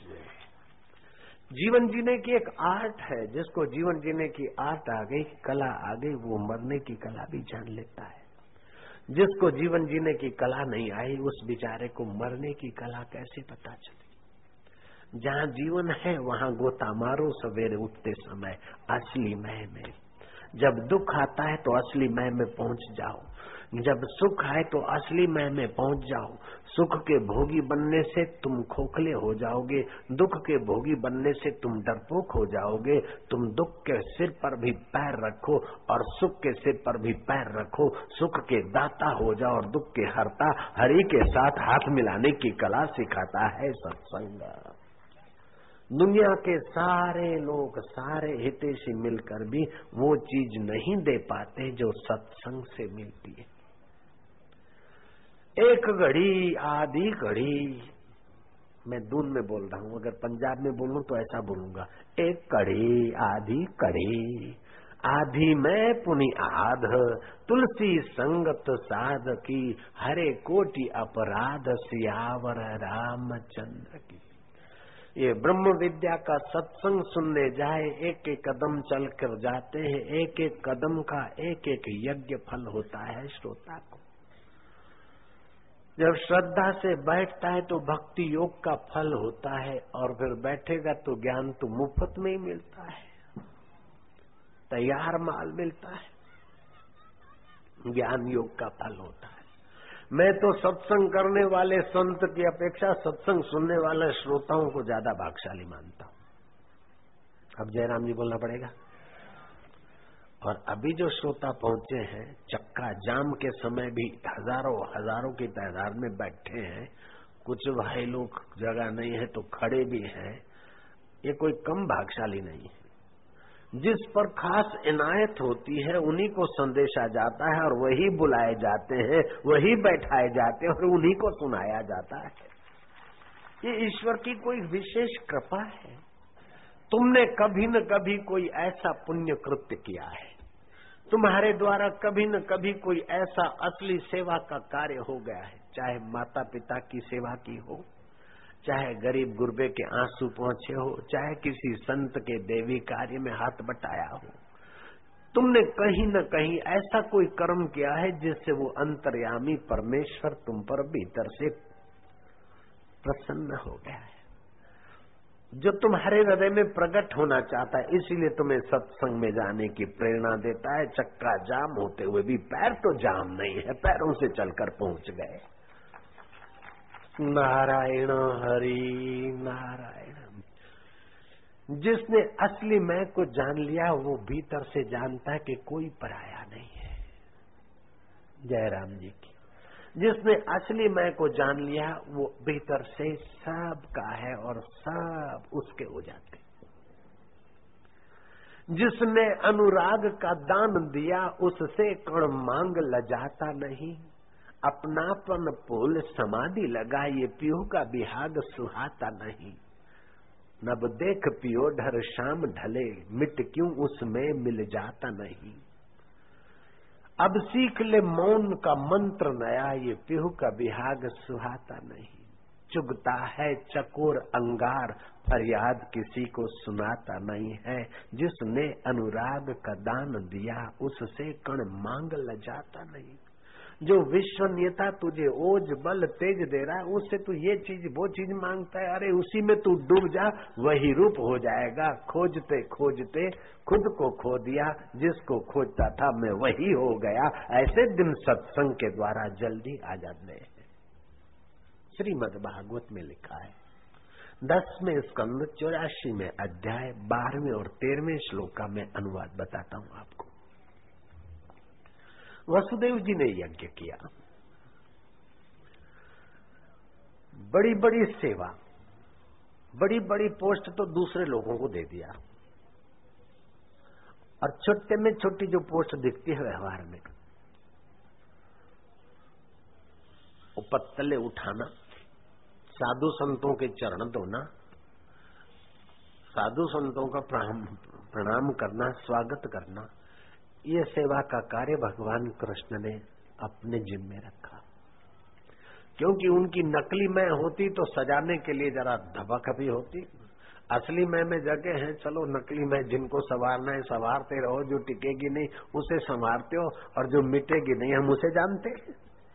जीवन जीने की एक आर्ट है, जिसको जीवन जीने की आर्ट आ गई, कला आ गई, वो मरने की कला भी जान लेता है। जिसको जीवन जीने की कला नहीं आई, उस बेचारे को मरने की कला कैसे पता चले। जहाँ जीवन है वहाँ गोता मारो सवेरे उठते समय असली मैं में। जब दुख आता है तो असली मैं में पहुँच जाओ, जब सुख आए तो असली मैं में पहुँच जाओ। सुख के भोगी बनने से तुम खोखले हो जाओगे, दुख के भोगी बनने से तुम डरपोक हो जाओगे। तुम दुख के सिर पर भी पैर रखो और सुख के सिर पर भी पैर रखो। सुख के दाता हो जाओ और दुख के हरता। हरि के साथ हाथ मिलाने की कला सिखाता है सत्संग। दुनिया के सारे लोग, सारे हितैषी मिलकर भी वो चीज नहीं दे पाते जो सत्संग से मिलती है। एक घड़ी आधी घड़ी, मैं दून में बोल रहा हूँ, अगर पंजाब में बोलूं तो ऐसा बोलूंगा, एक कड़ी आधी कड़ी, आधी में पुनि आध, तुलसी संगत साध की, हरे कोटि अपराध, सियावर रामचंद्र की। ये ब्रह्म विद्या का सत्संग सुनने जाए, एक एक कदम चल कर जाते हैं, एक एक कदम का एक एक यज्ञ फल होता है श्रोता को। जब श्रद्धा से बैठता है तो भक्ति योग का फल होता है, और फिर बैठेगा तो ज्ञान तो मुफ्त में ही मिलता है, तैयार माल मिलता है, ज्ञान योग का फल होता है। मैं तो सत्संग करने वाले संत की अपेक्षा सत्संग सुनने वाले श्रोताओं को ज्यादा भाग्यशाली मानता हूं। अब जयराम जी बोलना पड़ेगा। और अभी जो श्रोता पहुंचे हैं, चक्का जाम के समय भी हजारों हजारों की तादाद में बैठे हैं, कुछ भाई लोग जगह नहीं है तो खड़े भी हैं, ये कोई कम भाग्यशाली नहीं है। जिस पर खास इनायत होती है उन्हीं को संदेशा जाता है, और वही बुलाए जाते हैं, वही बैठाए जाते हैं, और उन्हीं को सुनाया जाता है। ये ईश्वर की कोई विशेष कृपा है। तुमने कभी न कभी कोई ऐसा पुण्य कृत्य किया है, तुम्हारे द्वारा कभी न कभी कोई ऐसा असली सेवा का कार्य हो गया है, चाहे माता पिता की सेवा की हो, चाहे गरीब गुरबे के आंसू पहुंचे हो, चाहे किसी संत के देवी कार्य में हाथ बटाया हो। तुमने कहीं न कहीं ऐसा कोई कर्म किया है जिससे वो अंतर्यामी परमेश्वर तुम पर भीतर से प्रसन्न हो गया है, जो तुम्हारे हृदय में प्रकट होना चाहता है। इसीलिए तुम्हें सत्संग में जाने की प्रेरणा देता है। चक्का जाम होते हुए भी पैर तो जाम नहीं है, पैरों से चलकर पहुंच गए। नारायण हरि नारायण। जिसने असली मैं को जान लिया वो भीतर से जानता है कि कोई पराया नहीं है। जयराम जी की। जिसने असली मैं को जान लिया वो भीतर से सब का है और सब उसके हो जाते। जिसने अनुराग का दान दिया उससे कण मांग लजाता नहीं। अपनापन फूल समाधि लगा ये पियो का बिहाग सुहाता नहीं। नब देख पियो ढर शाम ढले मिट क्यों उसमें मिल जाता नहीं। अब सीख ले मौन का मंत्र नया ये पिहू का बिहाग सुहाता नहीं। चुगता है चकोर अंगार फरियाद किसी को सुनाता नहीं है। जिसने अनुराग का दान दिया उससे कण मांग लजाता नहीं। जो विश्वनीयता तुझे ओज बल तेज दे रहा है उससे तू ये चीज वो चीज मांगता है, अरे उसी में तू डूब जा, वही रूप हो जाएगा। खोजते खोजते खुद को खो दिया, जिसको खोजता था मैं वही हो गया। ऐसे दिन सत्संग के द्वारा जल्दी आ जाते हैं। श्रीमद् भागवत में लिखा है दसवें स्कंद चौरासी में अध्याय बारहवें और तेरहवें श्लोक का मैं अनुवाद बताता हूं आपको। वसुदेव जी ने यज्ञ किया, बड़ी बड़ी सेवा, बड़ी बड़ी पोस्ट तो दूसरे लोगों को दे दिया, और छोटे में छोटी जो पोस्ट दिखती है व्यवहार में, वो पत्तले उठाना, साधु संतों के चरण धोना, साधु संतों का प्रणाम करना, स्वागत करना, ये सेवा का कार्य भगवान कृष्ण ने अपने जिम्मे रखा। क्योंकि उनकी नकली मैं होती तो सजाने के लिए जरा धबक भी होती, असली मैं में जगह है, चलो नकली मैं जिनको संवारना है संवारते रहो, जो टिकेगी नहीं उसे संवारते हो, और जो मिटेगी नहीं हम उसे जानते हैं।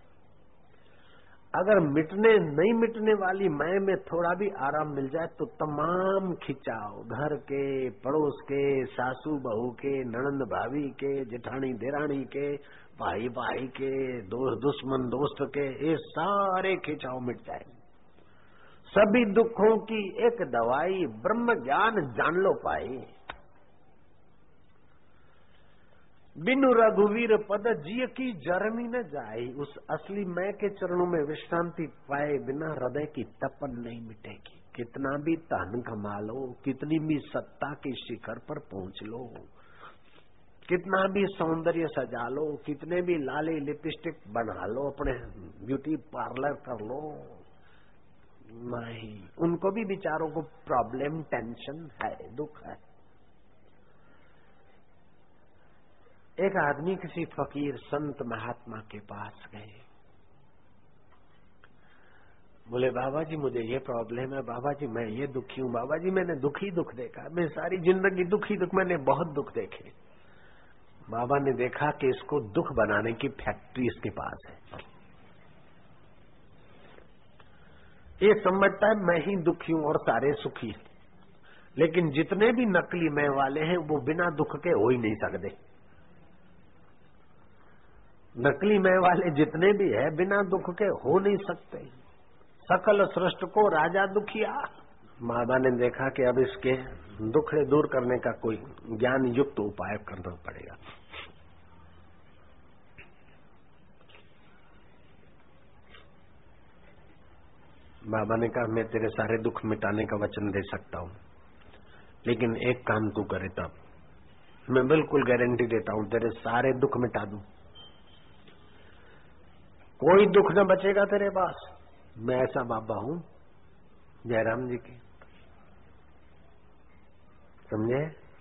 अगर मिटने नहीं मिटने वाली मैं में थोड़ा भी आराम मिल जाए तो तमाम खिंचाव, घर के, पड़ोस के, सासू बहू के, ननंद भाभी के, जेठानी देरानी के, भाई भाई के, दोस्त दुश्मन दोस्त के, ये सारे खिंचाव मिट जाए। सभी दुखों की एक दवाई ब्रह्म ज्ञान जान लो पाई। बिनु रघुवीर पद जिय की जरमी न जाए। उस असली मैं के चरणों में विश्रांति पाए बिना हृदय की तपन नहीं मिटेगी। कितना भी धन कमा लो, कितनी भी सत्ता के शिखर पर पहुंच लो, कितना भी सौंदर्य सजा लो, कितने भी लाली लिपस्टिक बना लो, अपने ब्यूटी पार्लर कर लो, नहीं, उनको भी बेचारों को प्रॉब्लम, टेंशन है, दुख है। एक आदमी किसी फकीर संत महात्मा के पास गए, बोले बाबा जी मुझे ये प्रॉब्लम है, बाबा जी मैं ये दुखी हूँ, बाबा जी मैंने दुखी दुख देखा, मैं सारी जिंदगी दुखी दुख, मैंने बहुत दुख देखे। बाबा ने देखा कि इसको दुख बनाने की फैक्ट्री इसके पास है, ये समझता है मैं ही दुखी हूँ और सारे सुखी, लेकिन जितने भी नकली मैं वाले हैं वो बिना दुख के हो ही नहीं सकते। नकली मैं वाले जितने भी है बिना दुख के हो नहीं सकते। सकल सृष्टि को राजा दुखिया। बाबा ने देखा कि अब इसके दुखड़े दूर करने का कोई ज्ञान युक्त उपाय करना पड़ेगा। बाबा ने कहा मैं तेरे सारे दुख मिटाने का वचन दे सकता हूँ, लेकिन एक काम तू करे तब, मैं बिल्कुल गारंटी देता हूँ तेरे सारे दुख मिटा दूं, कोई दुख न बचेगा तेरे पास। मैं ऐसा बाबा हूं जयराम जी की, समझे?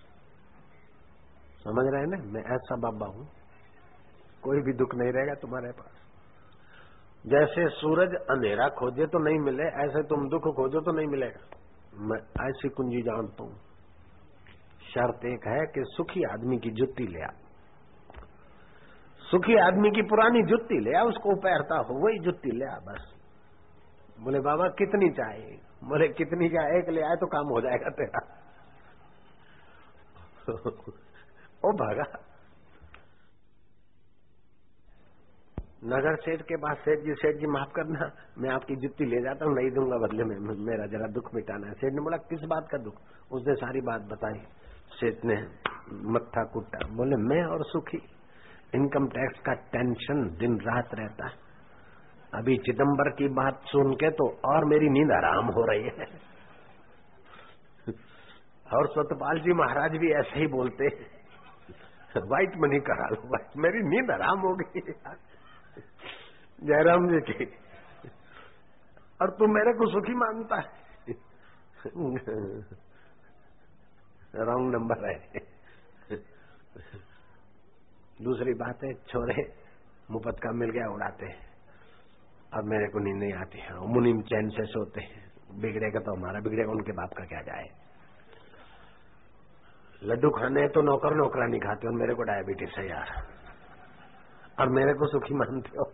समझ रहे हैं ना? मैं ऐसा बाबा हूं, कोई भी दुख नहीं रहेगा तुम्हारे पास। जैसे सूरज अंधेरा खोजे तो नहीं मिले, ऐसे तुम दुख खोजो तो नहीं मिलेगा। मैं ऐसी कुंजी जानता हूं। शर्त एक है कि सुखी आदमी की जुत्ती ले आ, सुखी आदमी की पुरानी जुत्ती ले आ, उसको पहनता हो वही जुत्ती ले आ बस। बोले बाबा कितनी चाहिए? बोले कितनी क्या, एक ले आए तो काम हो जाएगा तेरा। ओ भागा। नगर सेठ के पास, सेठ जी सेठ जी माफ करना, मैं आपकी जुत्ती ले जाता हूँ, नहीं दूंगा बदले में, मेरा जरा दुख मिटाना है। सेठ ने बोला किस बात का दुख? उसने सारी बात बताई। सेठ ने मत्था कुटा, बोले मैं और सुखी, इनकम टैक्स का टेंशन दिन रात रहता है, अभी चिदम्बर की बात सुन के तो और मेरी नींद आराम हो रही है। और सतपाल जी महाराज भी ऐसे ही बोलते, व्हाइट मनी करा लो, व्हाइट, मेरी नींद आराम हो गई जयराम जी की, और तू मेरे को सुखी मानता है। रॉन्ग नंबर है। दूसरी बात है, छोरे मुफ्त का मिल गया उड़ाते हैं, अब मेरे को नींद नहीं आती है, मुनीम चैन से सोते हैं, बिगड़ेगा तो हमारा बिगड़ेगा, उनके बाप का क्या जाए। लड्डू खाने तो नौकर नौकरानी खाते हो, मेरे को डायबिटीज है यार, और मेरे को सुखी मानते हो।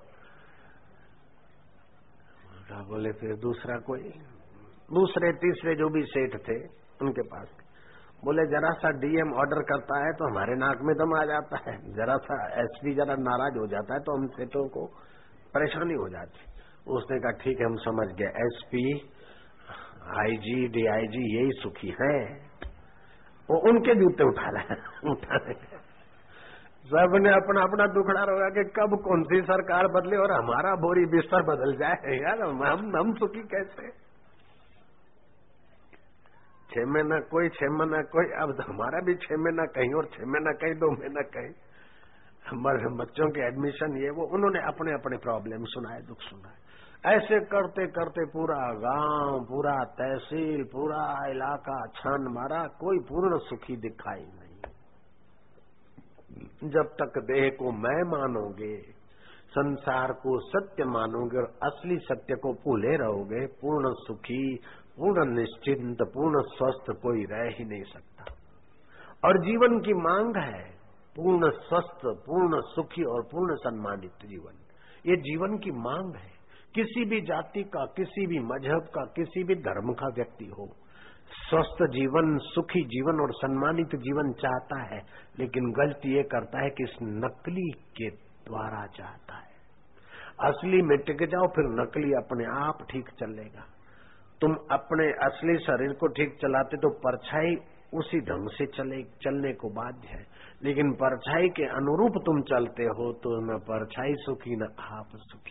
बोले फिर दूसरा कोई, दूसरे तीसरे जो भी सेठ थे उनके पास, बोले जरा सा डीएम ऑर्डर करता है तो हमारे नाक में दम आ जाता है, जरा सा एसपी जरा नाराज हो जाता है तो हम सेठों को परेशानी हो जाती। उसने कहा ठीक है हम समझ गए, एसपी आईजी डीआईजी यही सुखी हैं, वो उनके जूते उठा रहे उठाने सबने अपना अपना दुखड़ा रोया कि कब कौन सी सरकार बदले और हमारा बोरी बिस्तर बदल जाए। यार हम हम सुखी कैसे? छह महीना कोई, छह महीना कोई, अब हमारा भी छह महीना कहीं और छह महीना कहीं, दो महीना कहीं। हमारे बच्चों के एडमिशन ये वो, उन्होंने अपने अपने प्रॉब्लम सुनाए, दुख सुनाए। ऐसे करते करते पूरा गांव, पूरा तहसील, पूरा इलाका छान मारा, कोई पूर्ण सुखी दिखाई नहीं। जब तक देह को मैं मानोगे, संसार को सत्य मानोगे और असली सत्य को भूले रहोगे, पूर्ण सुखी, पूर्ण निश्चिंत, पूर्ण स्वस्थ कोई रह ही नहीं सकता। और जीवन की मांग है पूर्ण स्वस्थ, पूर्ण सुखी और पूर्ण सम्मानित जीवन। ये जीवन की मांग है। किसी भी जाति का, किसी भी मजहब का, किसी भी धर्म का व्यक्ति हो, स्वस्थ जीवन, सुखी जीवन और सम्मानित जीवन चाहता है, लेकिन गलती ये करता है कि इस नकली के द्वारा चाहता है। असली में टिक जाओ, फिर नकली अपने आप ठीक चलेगा। तुम अपने असली शरीर को ठीक चलाते तो परछाई उसी ढंग से चले चलने को बाध्य है, लेकिन परछाई के अनुरूप तुम चलते हो तो न परछाई सुखी न आप सुखी।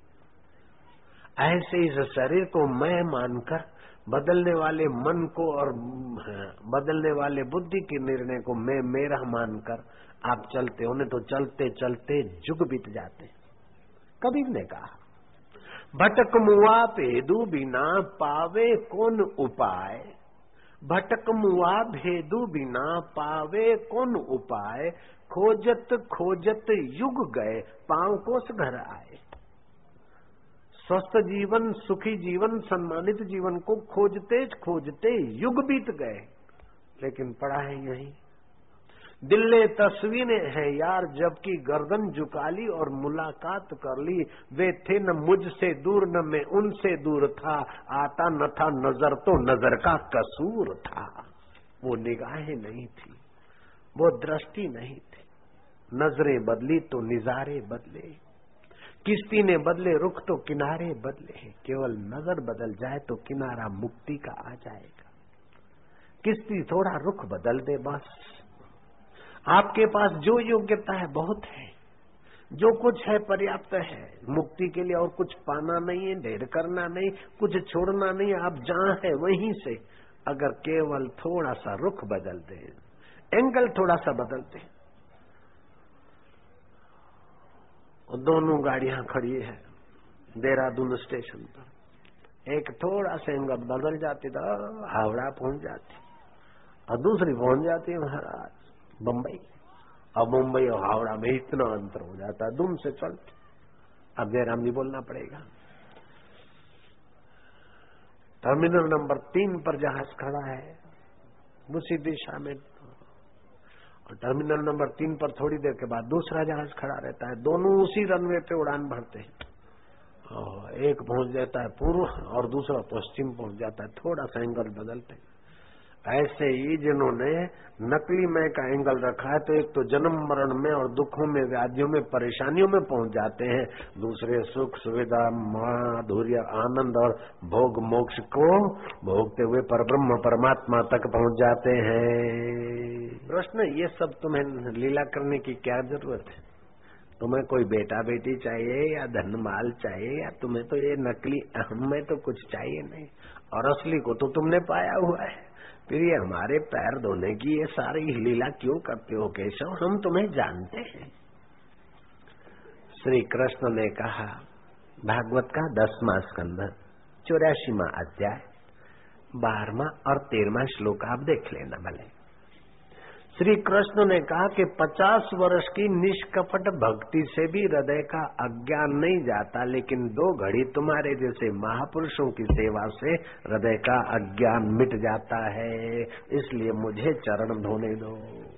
ऐसे इस शरीर को मैं मानकर, बदलने वाले मन को और बदलने वाले बुद्धि के निर्णय को मैं मेरा मानकर आप चलते हो, नहीं तो चलते चलते जुग बीत जाते। कबीर ने कहा, भटक मुआ भेदू बिना पावे कौन उपाय, भटक मुआ भेदू बिना पावे कौन उपाय, खोजत खोजत युग गए पांव कोस घर आए। स्वस्थ जीवन, सुखी जीवन, सम्मानित जीवन को खोजते खोजते युग बीत गए, लेकिन पड़ा है यही। दिल्ले तस्वीरें हैं यार, जबकि गर्दन झुका ली और मुलाकात कर ली। वे थे न मुझसे दूर, न मैं उनसे दूर था, आता न था नजर तो नजर का कसूर था। वो निगाहें नहीं थी, वो दृष्टि नहीं थी। नजरें बदली तो निजारे बदले, किश्ती ने बदले रुख तो किनारे बदले। केवल नजर बदल जाए तो किनारा मुक्ति का आ जाएगा। किश्ती थोड़ा रुख बदल दे बस। आपके पास जो योग्यता है बहुत है, जो कुछ है पर्याप्त है। मुक्ति के लिए और कुछ पाना नहीं है, ढेर करना नहीं, कुछ छोड़ना नहीं। आप जहां है वहीं से अगर केवल थोड़ा सा रुख बदल दे, एंगल थोड़ा सा बदल दे। दोनों गाड़ियां खड़ी है देहरादून स्टेशन पर, एक थोड़ा सा एंगल बदल जाती तो हावड़ा पहुंच जाती, और दूसरी पहुंच जाती है महाराज बम्बई। अब मुंबई और हावड़ा में इतना अंतर हो जाता है, दुम से चलते। अब जयराम जी बोलना पड़ेगा। टर्मिनल नंबर तीन पर जहाज खड़ा है उसी दिशा में, और टर्मिनल नंबर तीन पर थोड़ी देर के बाद दूसरा जहाज खड़ा रहता है। दोनों उसी रनवे पे उड़ान भरते हैं, और एक पहुंच जाता है पूर्व और दूसरा पश्चिम पहुंच जाता है, थोड़ा सा एंगल बदलते हैं। ऐसे ही जिन्होंने नकली मय का एंगल रखा है तो एक तो जन्म मरण में और दुखों में, व्याधियों में, परेशानियों में पहुंच जाते हैं, दूसरे सुख सुविधा, माधुर्य, आनंद और भोग मोक्ष को भोगते हुए परब्रह्म परमात्मा तक पहुंच जाते हैं। प्रश्न, ये सब तुम्हें लीला करने की क्या जरूरत है? तुम्हें कोई बेटा बेटी चाहिए या धन माल चाहिए, या तुम्हें तो ये नकली अहम में तो कुछ चाहिए नहीं, और असली को तो तुमने पाया हुआ है। फिर ये हमारे पैर धोने की ये सारी लीला क्यों करते हो केशव? हम तुम्हें जानते हैं। श्री कृष्ण ने कहा, भागवत का दसवां स्कंध चौरासीवां अध्याय बारहवां और तेरहवां श्लोक आप देख लेना भले। श्री कृष्ण ने कहा कि पचास वर्ष की निष्कपट भक्ति से भी हृदय का अज्ञान नहीं जाता, लेकिन दो घड़ी तुम्हारे जैसे महापुरुषों की सेवा से हृदय का अज्ञान मिट जाता है। इसलिए मुझे चरण धोने दो।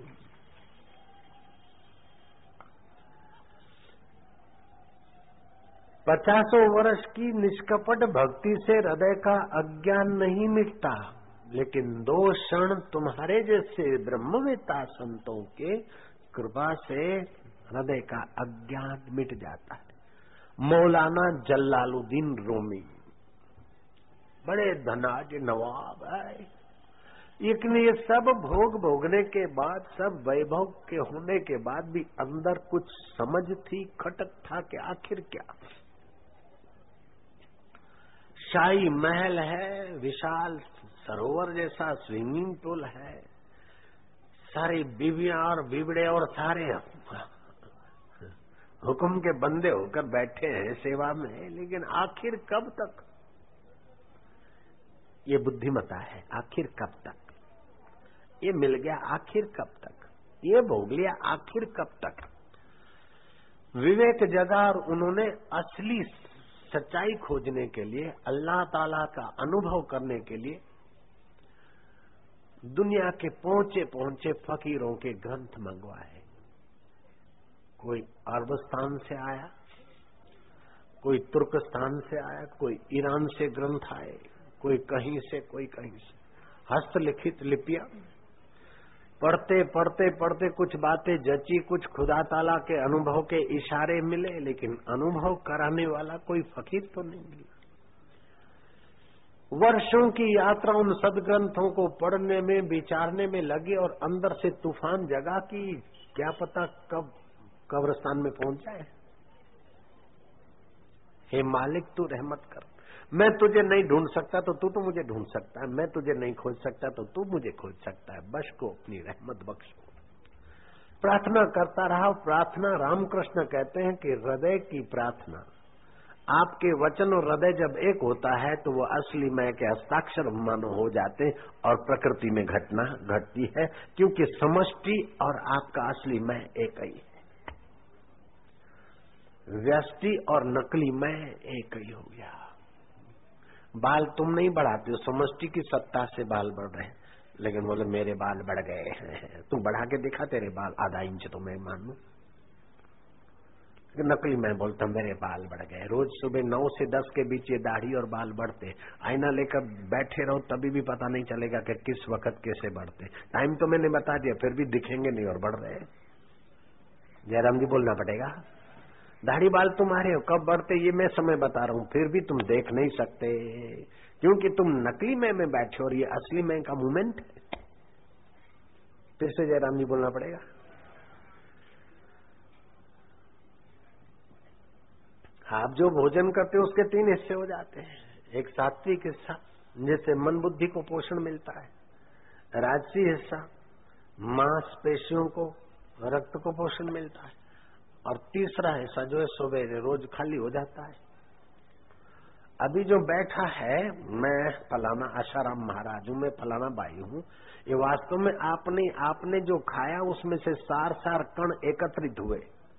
पचासों वर्ष की निष्कपट भक्ति से हृदय का अज्ञान नहीं मिटता, लेकिन दो क्षण तुम्हारे जैसे ब्रह्मवेत्ता संतों के कृपा से हृदय का अज्ञान मिट जाता है। मौलाना जलालुद्दीन रूमी। बड़े धनाज नवाब है, लेकिन ये सब भोग भोगने के बाद, सब वैभव के होने के बाद भी अंदर कुछ समझ थी, खटक था कि आखिर क्या। शाही महल है, विशाल सरोवर जैसा स्विमिंग पूल है, सारी बीवियां और बीबड़े और सारे हुक्म के बंदे होकर बैठे हैं सेवा में, लेकिन आखिर कब तक। ये बुद्धिमता है, आखिर कब तक। ये मिल गया, आखिर कब तक। ये भोग लिया, आखिर कब तक। विवेक जगा और उन्होंने असली सच्चाई खोजने के लिए, अल्लाह ताला का अनुभव करने के लिए दुनिया के पहुंचे पहुंचे फकीरों के ग्रंथ मंगवाए। कोई अरबस्तान से आया, कोई तुर्कस्तान से आया, कोई ईरान से ग्रंथ आए, कोई कहीं से, कोई कहीं से। हस्तलिखित लिपियां पढ़ते पढ़ते पढ़ते कुछ बातें जची, कुछ खुदा ताला के अनुभव के इशारे मिले, लेकिन अनुभव कराने वाला कोई फकीर तो नहीं मिला। वर्षों की यात्रा उन सदग्रंथों को पढ़ने में, विचारने में लगी और अंदर से तूफान जगा कि क्या पता कब कब्रिस्तान में पहुंच जाए। हे मालिक, तू रहमत कर। मैं तुझे नहीं ढूंढ सकता तो तू तो मुझे ढूंढ सकता है, मैं तुझे नहीं खोज सकता तो तू मुझे खोज सकता है। बश को अपनी रहमत बख्श। प्रार्थना करता रहा। प्रार्थना, रामकृष्ण कहते हैं कि हृदय की प्रार्थना, आपके वचन और हृदय जब एक होता है तो वो असली मैं के हस्ताक्षर मानो हो जाते और प्रकृति में घटना घटती है, क्योंकि समष्टि और आपका असली मैं एक ही है। व्यष्टि और नकली मैं एक ही हो गया। बाल तुम नहीं बढ़ाते हो, समष्टि की सत्ता से बाल बढ़ रहे हैं, लेकिन बोले मेरे बाल बढ़ गए हैं। तू बढ़ा के दिखा, तेरे बाल आधा इंच तो मैं मानू। नकली मैं बोलता हूं मेरे बाल बढ़ गए। रोज सुबह नौ से दस के बीच ये दाढ़ी और बाल बढ़ते। आईना लेकर बैठे रहो तभी भी पता नहीं चलेगा कि किस वक्त कैसे बढ़ते। टाइम तो मैंने बता दिया, फिर भी दिखेंगे नहीं और बढ़ रहे। जयराम जी बोलना पड़ेगा। दाढ़ी बाल तुम्हारे हो, कब बढ़ते ये मैं समय बता रहा हूं, फिर भी तुम देख नहीं सकते, क्योंकि तुम नकली मैं में बैठे और ये असली मैं का मूवमेंट है। फिर से जयराम जी बोलना पड़ेगा। आप जो भोजन करते हो उसके तीन हिस्से हो जाते हैं। एक सात्विक हिस्सा जिससे मन बुद्धि को पोषण मिलता है, राजसी हिस्सा मांसपेशियों को, रक्त को पोषण मिलता है, और तीसरा हिस्सा जो है सवेरे रोज खाली हो जाता है। अभी जो बैठा है, मैं फलाना आशाराम महाराज हूं, मैं फलाना बाई हूं, ये वास्तव में आपने आपने जो खाया उसमें से सार सार कण एकत्रित हुए।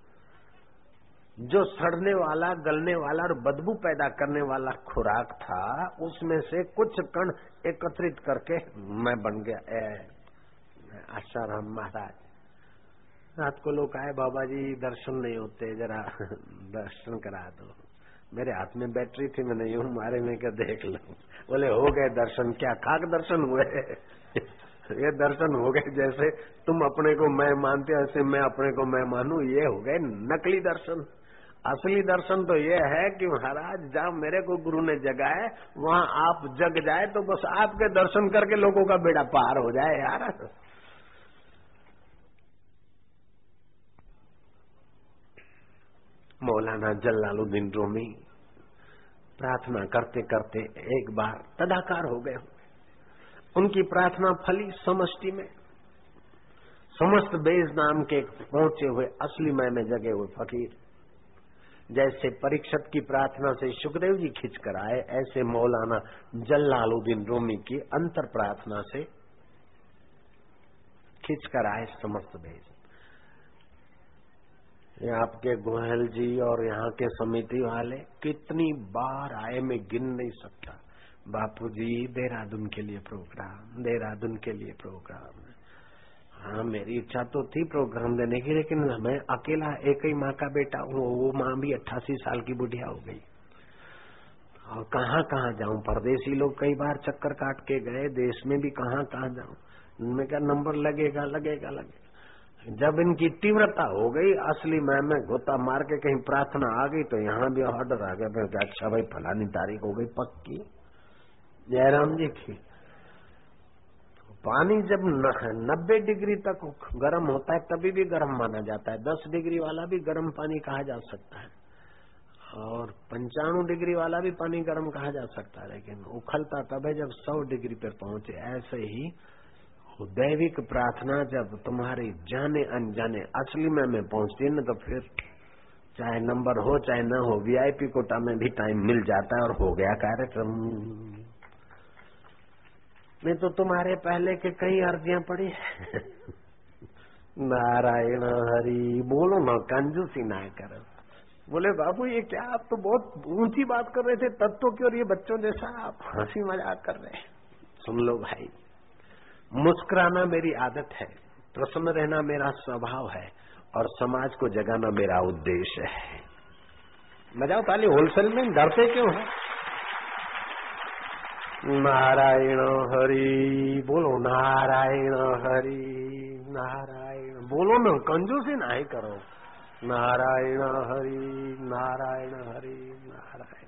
जो सड़ने वाला, गलने वाला और बदबू पैदा करने वाला खुराक था, उसमें से कुछ कण एकत्रित करके मैं बन गया आशाराम महाराज। रात को लोग आए, बाबा जी दर्शन नहीं होते, जरा दर्शन करा दो। मेरे हाथ में बैटरी थी, मैंने यूं मारे में क्या देख लो। बोले हो गए दर्शन। क्या खाक दर्शन हुए? ये दर्शन हो गए जैसे तुम अपने को मैं मानते, ऐसे मैं अपने को मैं मानूं, ये हो गए नकली दर्शन। असली दर्शन तो ये है कि महाराज जहाँ मेरे को गुरु ने जगाए वहाँ आप जग जाए तो बस आपके दर्शन करके लोगों का बेड़ा पार हो जाए यार। मौलाना जलालुद्दीन रूमी प्रार्थना करते करते एक बार तदाकार हो गए। उनकी प्रार्थना फली समष्टि में। समस्त बेज नाम के पहुंचे हुए असली मैं में जगे हुए फकीर, जैसे परीक्षित की प्रार्थना से सुखदेव जी खिंच कर आए, ऐसे मौलाना जलालुद्दीन रूमी की अंतर प्रार्थना से खिंच कर आए समस्त बेज। ये आपके गोयल जी और यहाँ के समिति वाले कितनी बार आए मैं गिन नहीं सकता। बापू जी देहरादून के लिए प्रोग्राम, देहरादून के लिए प्रोग्राम। हाँ मेरी इच्छा तो थी प्रोग्राम देने की, लेकिन मैं अकेला एक ही माँ का बेटा हूँ, वो माँ भी अट्ठासी साल की बुढ़िया हो गई, और कहाँ कहाँ जाऊं। परदेसी लोग कई बार चक्कर काट के गए, देश में भी कहाँ कहाँ जाऊं। उनमें क्या नंबर लगेगा लगेगा लगेगा। जब इनकी तीव्रता हो गई, असली मैं में गोता मार के कहीं प्रार्थना आ गई तो यहाँ भी ऑर्डर आ गया। अच्छा भाई फलानी तारीख हो गई पक्की। जयराम जी की पानी जब नब्बे डिग्री तक गर्म होता है तभी भी गर्म माना जाता है। दस डिग्री वाला भी गर्म पानी कहा जा सकता है और पंचानवे डिग्री वाला भी पानी गर्म कहा जा सकता है, लेकिन उखलता तब है जब सौ डिग्री पर पहुंचे। ऐसे ही दैविक प्रार्थना जब तुम्हारी जाने अनजाने असली में में पहुंचती है न, तो फिर चाहे नंबर हो चाहे न हो, वीआईपी कोटा में भी टाइम मिल जाता है और हो गया कार्यक्रम। नहीं तो तुम्हारे पहले के कई अर्जियां पड़ी नारायण हरि बोलो ना, कंजूसी ना करो। बोले बाबू ये क्या, आप तो बहुत ऊंची बात कर रहे थे तत्व की और ये बच्चों जैसा आप हंसी मजाक कर रहे हैं। सुन लो भाई, मुस्कुराना मेरी आदत है, प्रसन्न रहना मेरा स्वभाव है और समाज को जगाना मेरा उद्देश्य है। बजाओ ताली होलसेल में, डरते क्यों है? नारायण हरि बोलो, नारायण हरि नारायण बोलो ना, कंजूसी ना ही करो। नारायण हरि नारायण हरि नारायण।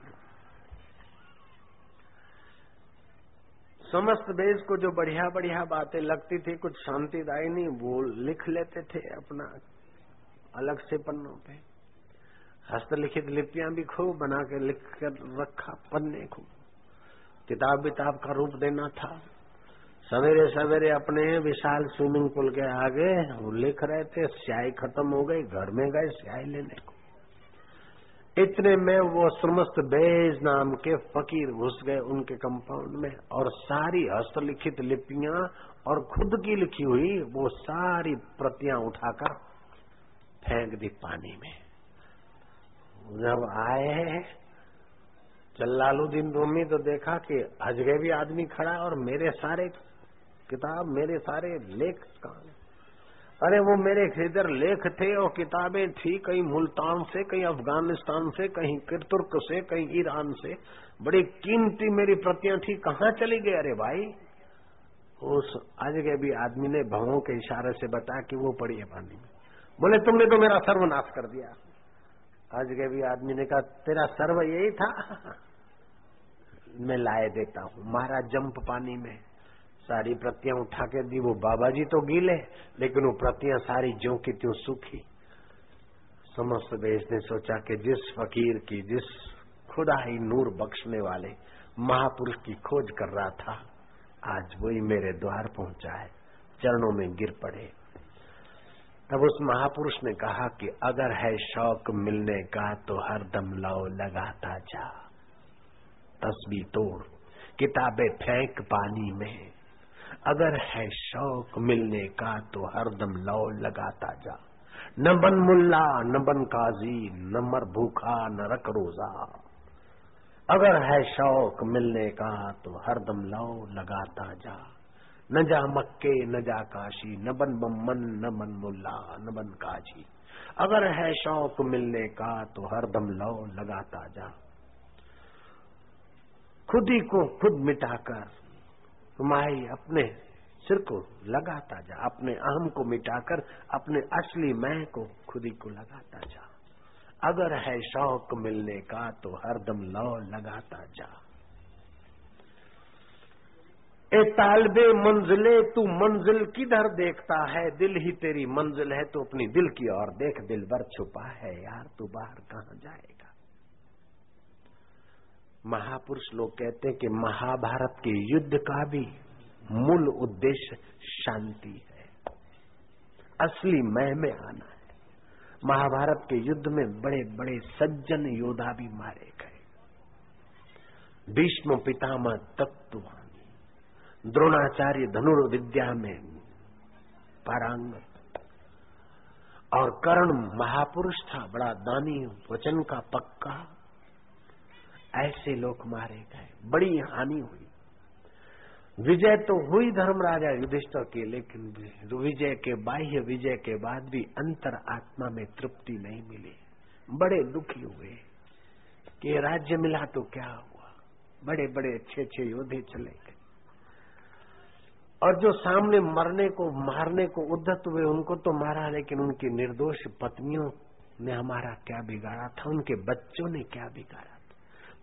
समस्त देश को जो बढ़िया बढ़िया बातें लगती थी कुछ शांतिदायी नहीं, वो लिख लेते थे अपना अलग से पन्नों पे। हस्तलिखित लिपियां भी खूब बना के लिख कर रखा पन्ने को, किताब विताब का रूप देना था। सवेरे सवेरे अपने विशाल स्विमिंग पूल के आगे वो लिख रहे थे, स्याही खत्म हो गई, घर में गए स्याही लेने को। इतने में वो समस्त बेज नाम के फकीर घुस गए उनके कंपाउंड में और सारी हस्तलिखित लिपियां और खुद की लिखी हुई वो सारी प्रतियां उठाकर फेंक दी पानी में। जब आए जलालुद्दीन रूमी तो देखा कि अजगैबी आदमी खड़ा और मेरे सारे किताब मेरे सारे लेख कहाँ? अरे वो मेरे इधर लेख थे और किताबें थी, कहीं मुल्तान से, कहीं अफगानिस्तान से, कहीं किर्तुर्क से, कहीं ईरान से, बड़ी कीमती मेरी प्रतियां थी, कहाँ चली गई? अरे भाई उस अजगैबी आदमी ने भवों के इशारे से बताया कि वो पड़ी है पानी में। बोले तुमने तो मेरा सर्वनाश कर दिया। अजगैबी आदमी ने कहा तेरा सर्व यही था, मैं लाए देता हूँ। मारा जंप पानी में, सारी प्रतियां उठा के दी। वो बाबा जी तो गीले, लेकिन वो प्रतियां सारी ज्यों की त्यों सूखी। समस्त देश ने सोचा कि जिस फकीर की, जिस खुदा ही नूर बख्शने वाले महापुरुष की खोज कर रहा था, आज वही मेरे द्वार पहुंचा है। चरणों में गिर पड़े। तब उस महापुरुष ने कहा कि अगर है शौक मिलने का तो हरदम लौ लगाता जा, तस्बीह तोड़ किताबें फेंक पानी में। अगर है शौक मिलने का तो हरदम लौ लगाता जा, न बन मुल्ला न बन काजी, न मर भूखा न रख रोजा। अगर है शौक मिलने का तो हरदम लौ लगाता जा, न जा मक्के न जा काशी, न बन बम्मन न बन मुल्ला न बन काजी। अगर है शौक मिलने का तो हरदम लौ लगाता जा, खुद ही को खुद मिटाकर तुम्हारी अपने सिर को लगाता जा, अपने अहम को मिटाकर अपने असली मैं को खुद ही को लगाता जा। अगर है शौक मिलने का तो हरदम लौ लगाता जा। ए तालबे मंजिले तू मंजिल किधर देखता है, दिल ही तेरी मंजिल है तो अपनी दिल की ओर देख, दिल भर छुपा है यार तू बाहर कहाँ जाएगा। महापुरुष लोग कहते हैं कि महाभारत के युद्ध का भी मूल उद्देश्य शांति है, असली मैं में आना है। महाभारत के युद्ध में बड़े बड़े सज्जन योद्धा भी मारे गए। भीष्म पितामह तत्ववानी, द्रोणाचार्य धनुर्विद्या में पारंगत, और कर्ण महापुरुष था, बड़ा दानी, वचन का पक्का। ऐसे लोग मारे गए, बड़ी हानि हुई। विजय तो हुई धर्मराजा युधिष्ठिर की, लेकिन विजय के बाह्य विजय के बाद भी अंतर आत्मा में तृप्ति नहीं मिली। बड़े दुखी हुए कि राज्य मिला तो क्या हुआ, बड़े बड़े अच्छे अच्छे योद्धे चले गए और जो सामने मरने को मारने को उद्यत हुए उनको तो मारा, लेकिन उनकी निर्दोष पत्नियों ने हमारा क्या बिगाड़ा था, उनके बच्चों ने क्या बिगाड़ा था।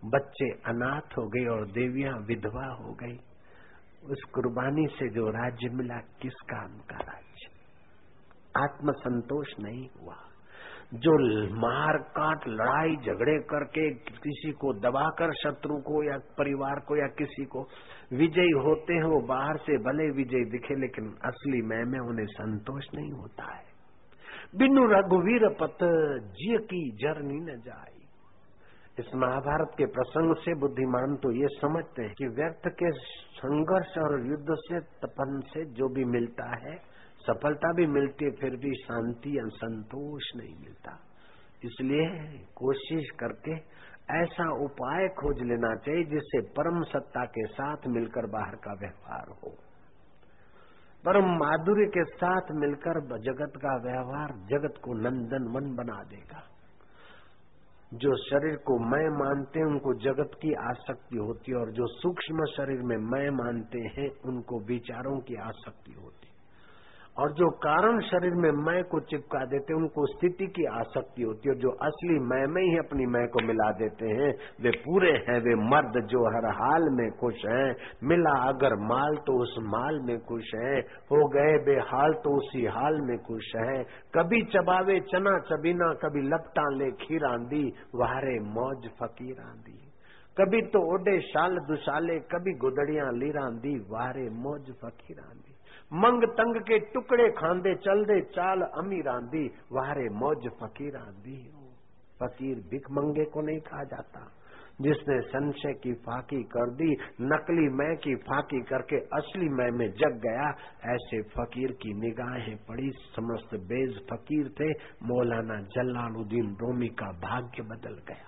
बच्चे अनाथ हो गए और देवियां विधवा हो गई। उस कुर्बानी से जो राज्य मिला, किस काम का राज्य? आत्मसंतोष नहीं हुआ। जो मार काट लड़ाई झगड़े करके किसी को दबाकर शत्रु को या परिवार को या किसी को विजयी होते हैं, वो बाहर से भले विजयी दिखे लेकिन असली मैं में उन्हें संतोष नहीं होता है। बिनु रघुवीर पत जिय की जरनी न जाए। इस महाभारत के प्रसंग से बुद्धिमान तो ये समझते हैं कि व्यर्थ के संघर्ष और युद्ध से, तपन से जो भी मिलता है, सफलता भी मिलती है, फिर भी शांति और संतोष नहीं मिलता। इसलिए कोशिश करके ऐसा उपाय खोज लेना चाहिए जिससे परम सत्ता के साथ मिलकर बाहर का व्यवहार हो। परम माधुर्य के साथ मिलकर जगत का व्यवहार जगत को नंदन वन बना देगा। जो शरीर को मैं मानते हैं उनको जगत की आसक्ति होती है, और जो सूक्ष्म शरीर में मैं मानते हैं उनको विचारों की आसक्ति होती है, और जो कारण शरीर में मैं को चिपका देते हैं उनको स्थिति की आसक्ति होती है। और जो असली मैं में ही अपनी मैं को मिला देते हैं वे पूरे हैं, वे मर्द जो हर हाल में खुश हैं। मिला अगर माल तो उस माल में खुश हैं, हो गए बेहाल तो उसी हाल में खुश हैं। कभी चबावे चना चबीना, कभी लपटा ले खीर आंदी, वारे मौज फकीर आंदी। कभी तो ओडे शाल दुशाले, कभी गुदड़ियां लीरांदी, वारे मौज फकीर आंदी। मंग तंग के टुकड़े खांदे, चल दे चाल अमीर आंदी, वारे मौज फकीर आंदी। फकीर भिख मंगे को नहीं कहा जाता। जिसने संशय की फाकी कर दी, नकली मैं की फाकी करके असली मैं में जग गया, ऐसे फकीर की निगाहें पड़ी। समस्त बेज फकीर थे। मौलाना जलालुद्दीन रूमी का भाग्य बदल गया,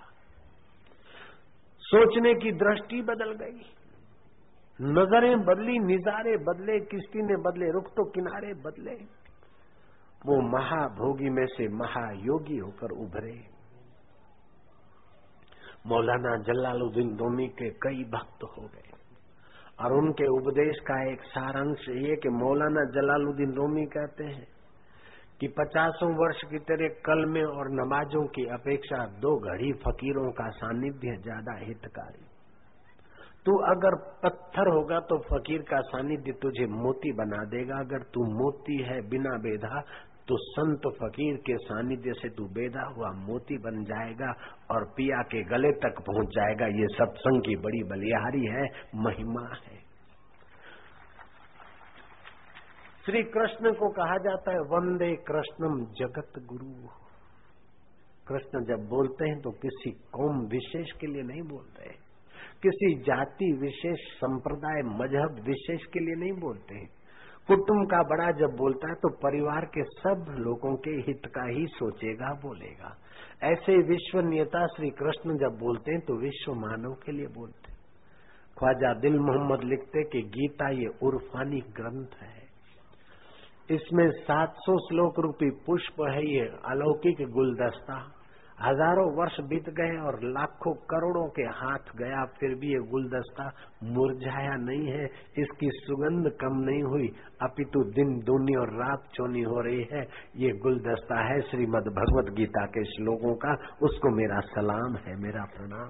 सोचने की दृष्टि बदल गई, नजरें बदली, निजारे बदले, किश्ती ने बदले रुख तो किनारे बदले। वो महाभोगी में से महायोगी होकर उभरे। मौलाना जलालुद्दीन रूमी के कई भक्त हो गए, और उनके उपदेश का एक सारांश ये कि मौलाना जलालुद्दीन रूमी कहते हैं कि पचासों वर्ष की तेरे कलमे और नमाजों की अपेक्षा दो घड़ी फकीरों का सानिध्य ज्यादा हितकारी। तू अगर पत्थर होगा तो फकीर का सानिध्य तुझे मोती बना देगा। अगर तू मोती है बिना बेधा तो संत फकीर के सानिध्य से तू बेधा हुआ मोती बन जाएगा और पिया के गले तक पहुंच जाएगा। ये सत्संग की बड़ी बलिहारी है, महिमा है। श्री कृष्ण को कहा जाता है वंदे कृष्णम जगत गुरु। कृष्ण जब बोलते हैं तो किसी कौम विशेष के लिए नहीं बोलते हैं, किसी जाति विशेष, संप्रदाय, मजहब विशेष के लिए नहीं बोलते हैं। कुटुंब का बड़ा जब बोलता है तो परिवार के सब लोगों के हित का ही सोचेगा, बोलेगा। ऐसे विश्व नेता श्री कृष्ण जब बोलते हैं तो विश्व मानव के लिए बोलते हैं। ख्वाजा दिल मोहम्मद लिखते कि गीता ये उर्फानी ग्रंथ है, इसमें सात सौ श्लोक रूपी पुष्प है, ये अलौकिक गुलदस्ता। हजारों वर्ष बीत गए और लाखों करोड़ों के हाथ गया, फिर भी ये गुलदस्ता मुरझाया नहीं है, इसकी सुगंध कम नहीं हुई, अपितु दिन दूनी और रात चौनी हो रही है। ये गुलदस्ता है श्रीमद् भगवत गीता के श्लोकों का, उसको मेरा सलाम है, मेरा प्रणाम।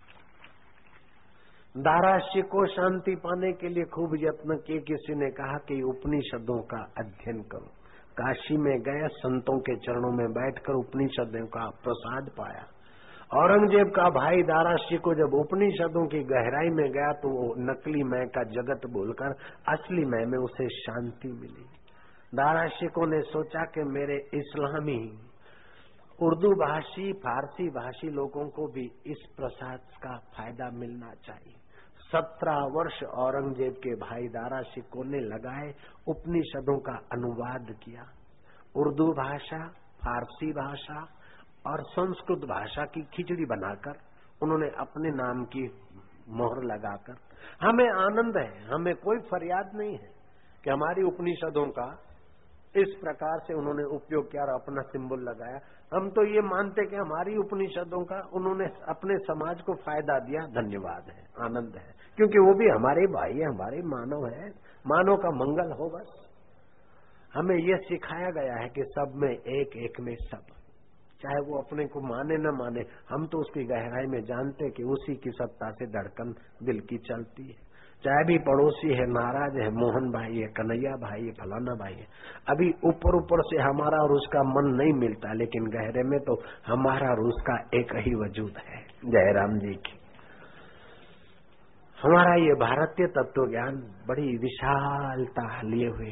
दाराशी को शांति पाने के लिए खूब यत्न किए। किसी ने कहा कि उपनिषदों का अध्ययन करो। काशी में गए, संतों के चरणों में बैठकर उपनिषदों का प्रसाद पाया। औरंगजेब का भाई दाराशी को जब उपनिषदों की गहराई में गया तो वो नकली मैं का जगत बोलकर असली मैं में उसे शांति मिली। दाराशिकों ने सोचा कि मेरे इस्लामी, उर्दू भाषी, फारसी भाषी लोगों को भी इस प्रसाद का फायदा मिलना चाहिए। सत्रह वर्ष औरंगजेब के भाई दाराशिकों ने लगाए, उपनिषदों का अनुवाद किया। उर्दू भाषा, फारसी भाषा और संस्कृत भाषा की खिचड़ी बनाकर उन्होंने अपने नाम की मोहर लगाकर, हमें आनंद है, हमें कोई फरियाद नहीं है कि हमारी उपनिषदों का इस प्रकार से उन्होंने उपयोग किया और अपना सिंबल लगाया। हम तो ये मानते कि हमारी उपनिषदों का उन्होंने अपने समाज को फायदा दिया, धन्यवाद है, आनंद है, क्योंकि वो भी हमारे भाई है, हमारे मानव है, मानव का मंगल हो। बस हमें ये सिखाया गया है कि सब में एक, एक में सब, चाहे वो अपने को माने न माने, हम तो उसकी गहराई में जानते कि उसी की सत्ता से धड़कन दिल की चलती है। चाहे भी पड़ोसी है, नाराज है, मोहन भाई है, कन्हैया भाई है, फलाना भाई है, अभी ऊपर ऊपर से हमारा और उसका मन नहीं मिलता, लेकिन गहरे में तो हमारा और उसका एक ही वजूद है। जयराम जी की हमारा ये भारतीय तत्व ज्ञान बड़ी विशालता लिए हुए,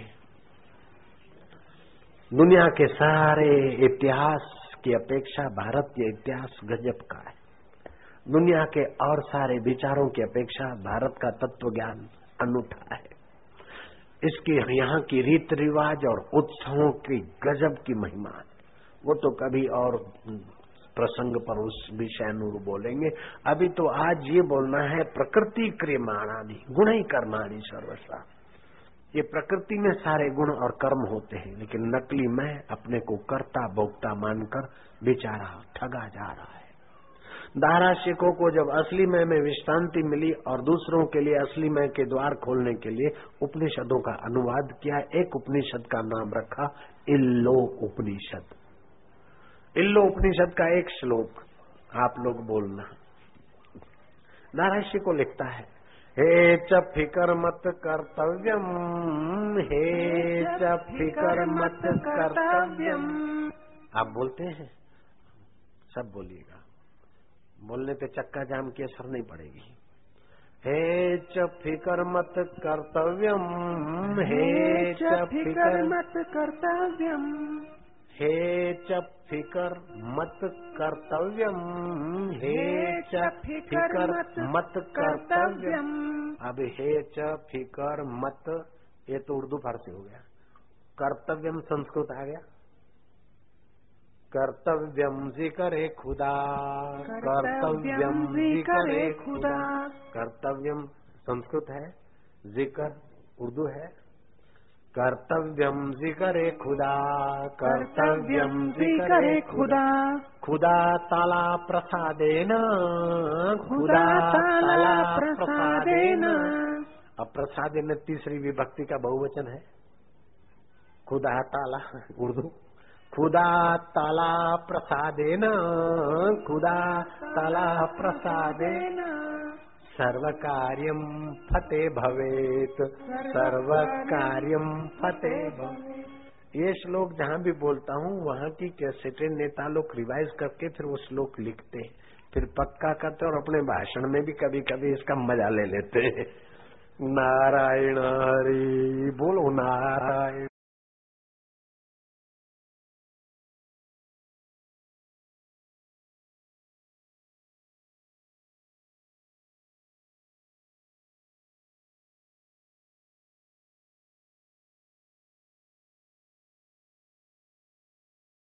दुनिया के सारे इतिहास की अपेक्षा भारतीय इतिहास गजब का है। दुनिया के और सारे विचारों की अपेक्षा भारत का तत्व ज्ञान अनूठा है। इसकी यहाँ की रीत रिवाज और उत्सवों की गजब की महिमा है। वो तो कभी और प्रसंग पर उस विषय अनुरूप बोलेंगे। अभी तो आज ये बोलना है प्रकृति क्रियमाणादि गुण ही कर्मादि सर्वसा। ये प्रकृति में सारे गुण और कर्म होते हैं, लेकिन नकली मैं अपने को कर्ता भोक्ता मानकर बेचारा ठगा जा रहा है। दाराशिकों को जब असली मैं में विश्रांति मिली और दूसरों के लिए असली मैं के द्वार खोलने के लिए उपनिषदों का अनुवाद किया। एक उपनिषद का नाम रखा इल्लो उपनिषद। इल्लो उपनिषद का एक श्लोक आप लोग बोलना। दाराशी को लिखता है, हे च फिकर मत कर्तव्यम, हे च फिकर मत कर्तव्यम। आप बोलते हैं, सब बोलिएगा, बोलने पे चक्का जाम की असर नहीं पड़ेगी। हे च फिकर मत कर्तव्यम, हे च फिकर मत कर्तव्यम, हे च फिकर मत कर्तव्यम, हे च फिकर मत कर्तव्यम। अब हे च फिकर मत, ये तो उर्दू फारसी हो गया। कर्तव्यम संस्कृत आ गया। कर्तव्यम जिक्रे खुदा, कर्तव्यम जिक्रे खुदा। कर्तव्यम संस्कृत है, जिक्र उर्दू है। कर्तव्यम जिक्रे खुदा, कर्तव्यम जिक्रे खुदा। खुदा ताला प्रसादेन, खुदा ताला प्रसादेन। अब प्रसादेन तीसरी विभक्ति का बहुवचन है। खुदा ताला उर्दू, खुदा ताला प्रसादेन, खुदा ताला प्रसादेन। सर्व कार्यम फते भवेत, सर्व कार्यम फते भवेत। ये श्लोक जहाँ भी बोलता हूँ वहाँ की कैसेटें नेता लोग रिवाइज करके फिर वो श्लोक लिखते, फिर पक्का करते और अपने भाषण में भी कभी कभी इसका मजा ले लेते। नारायण हरि बोलो, नारायण।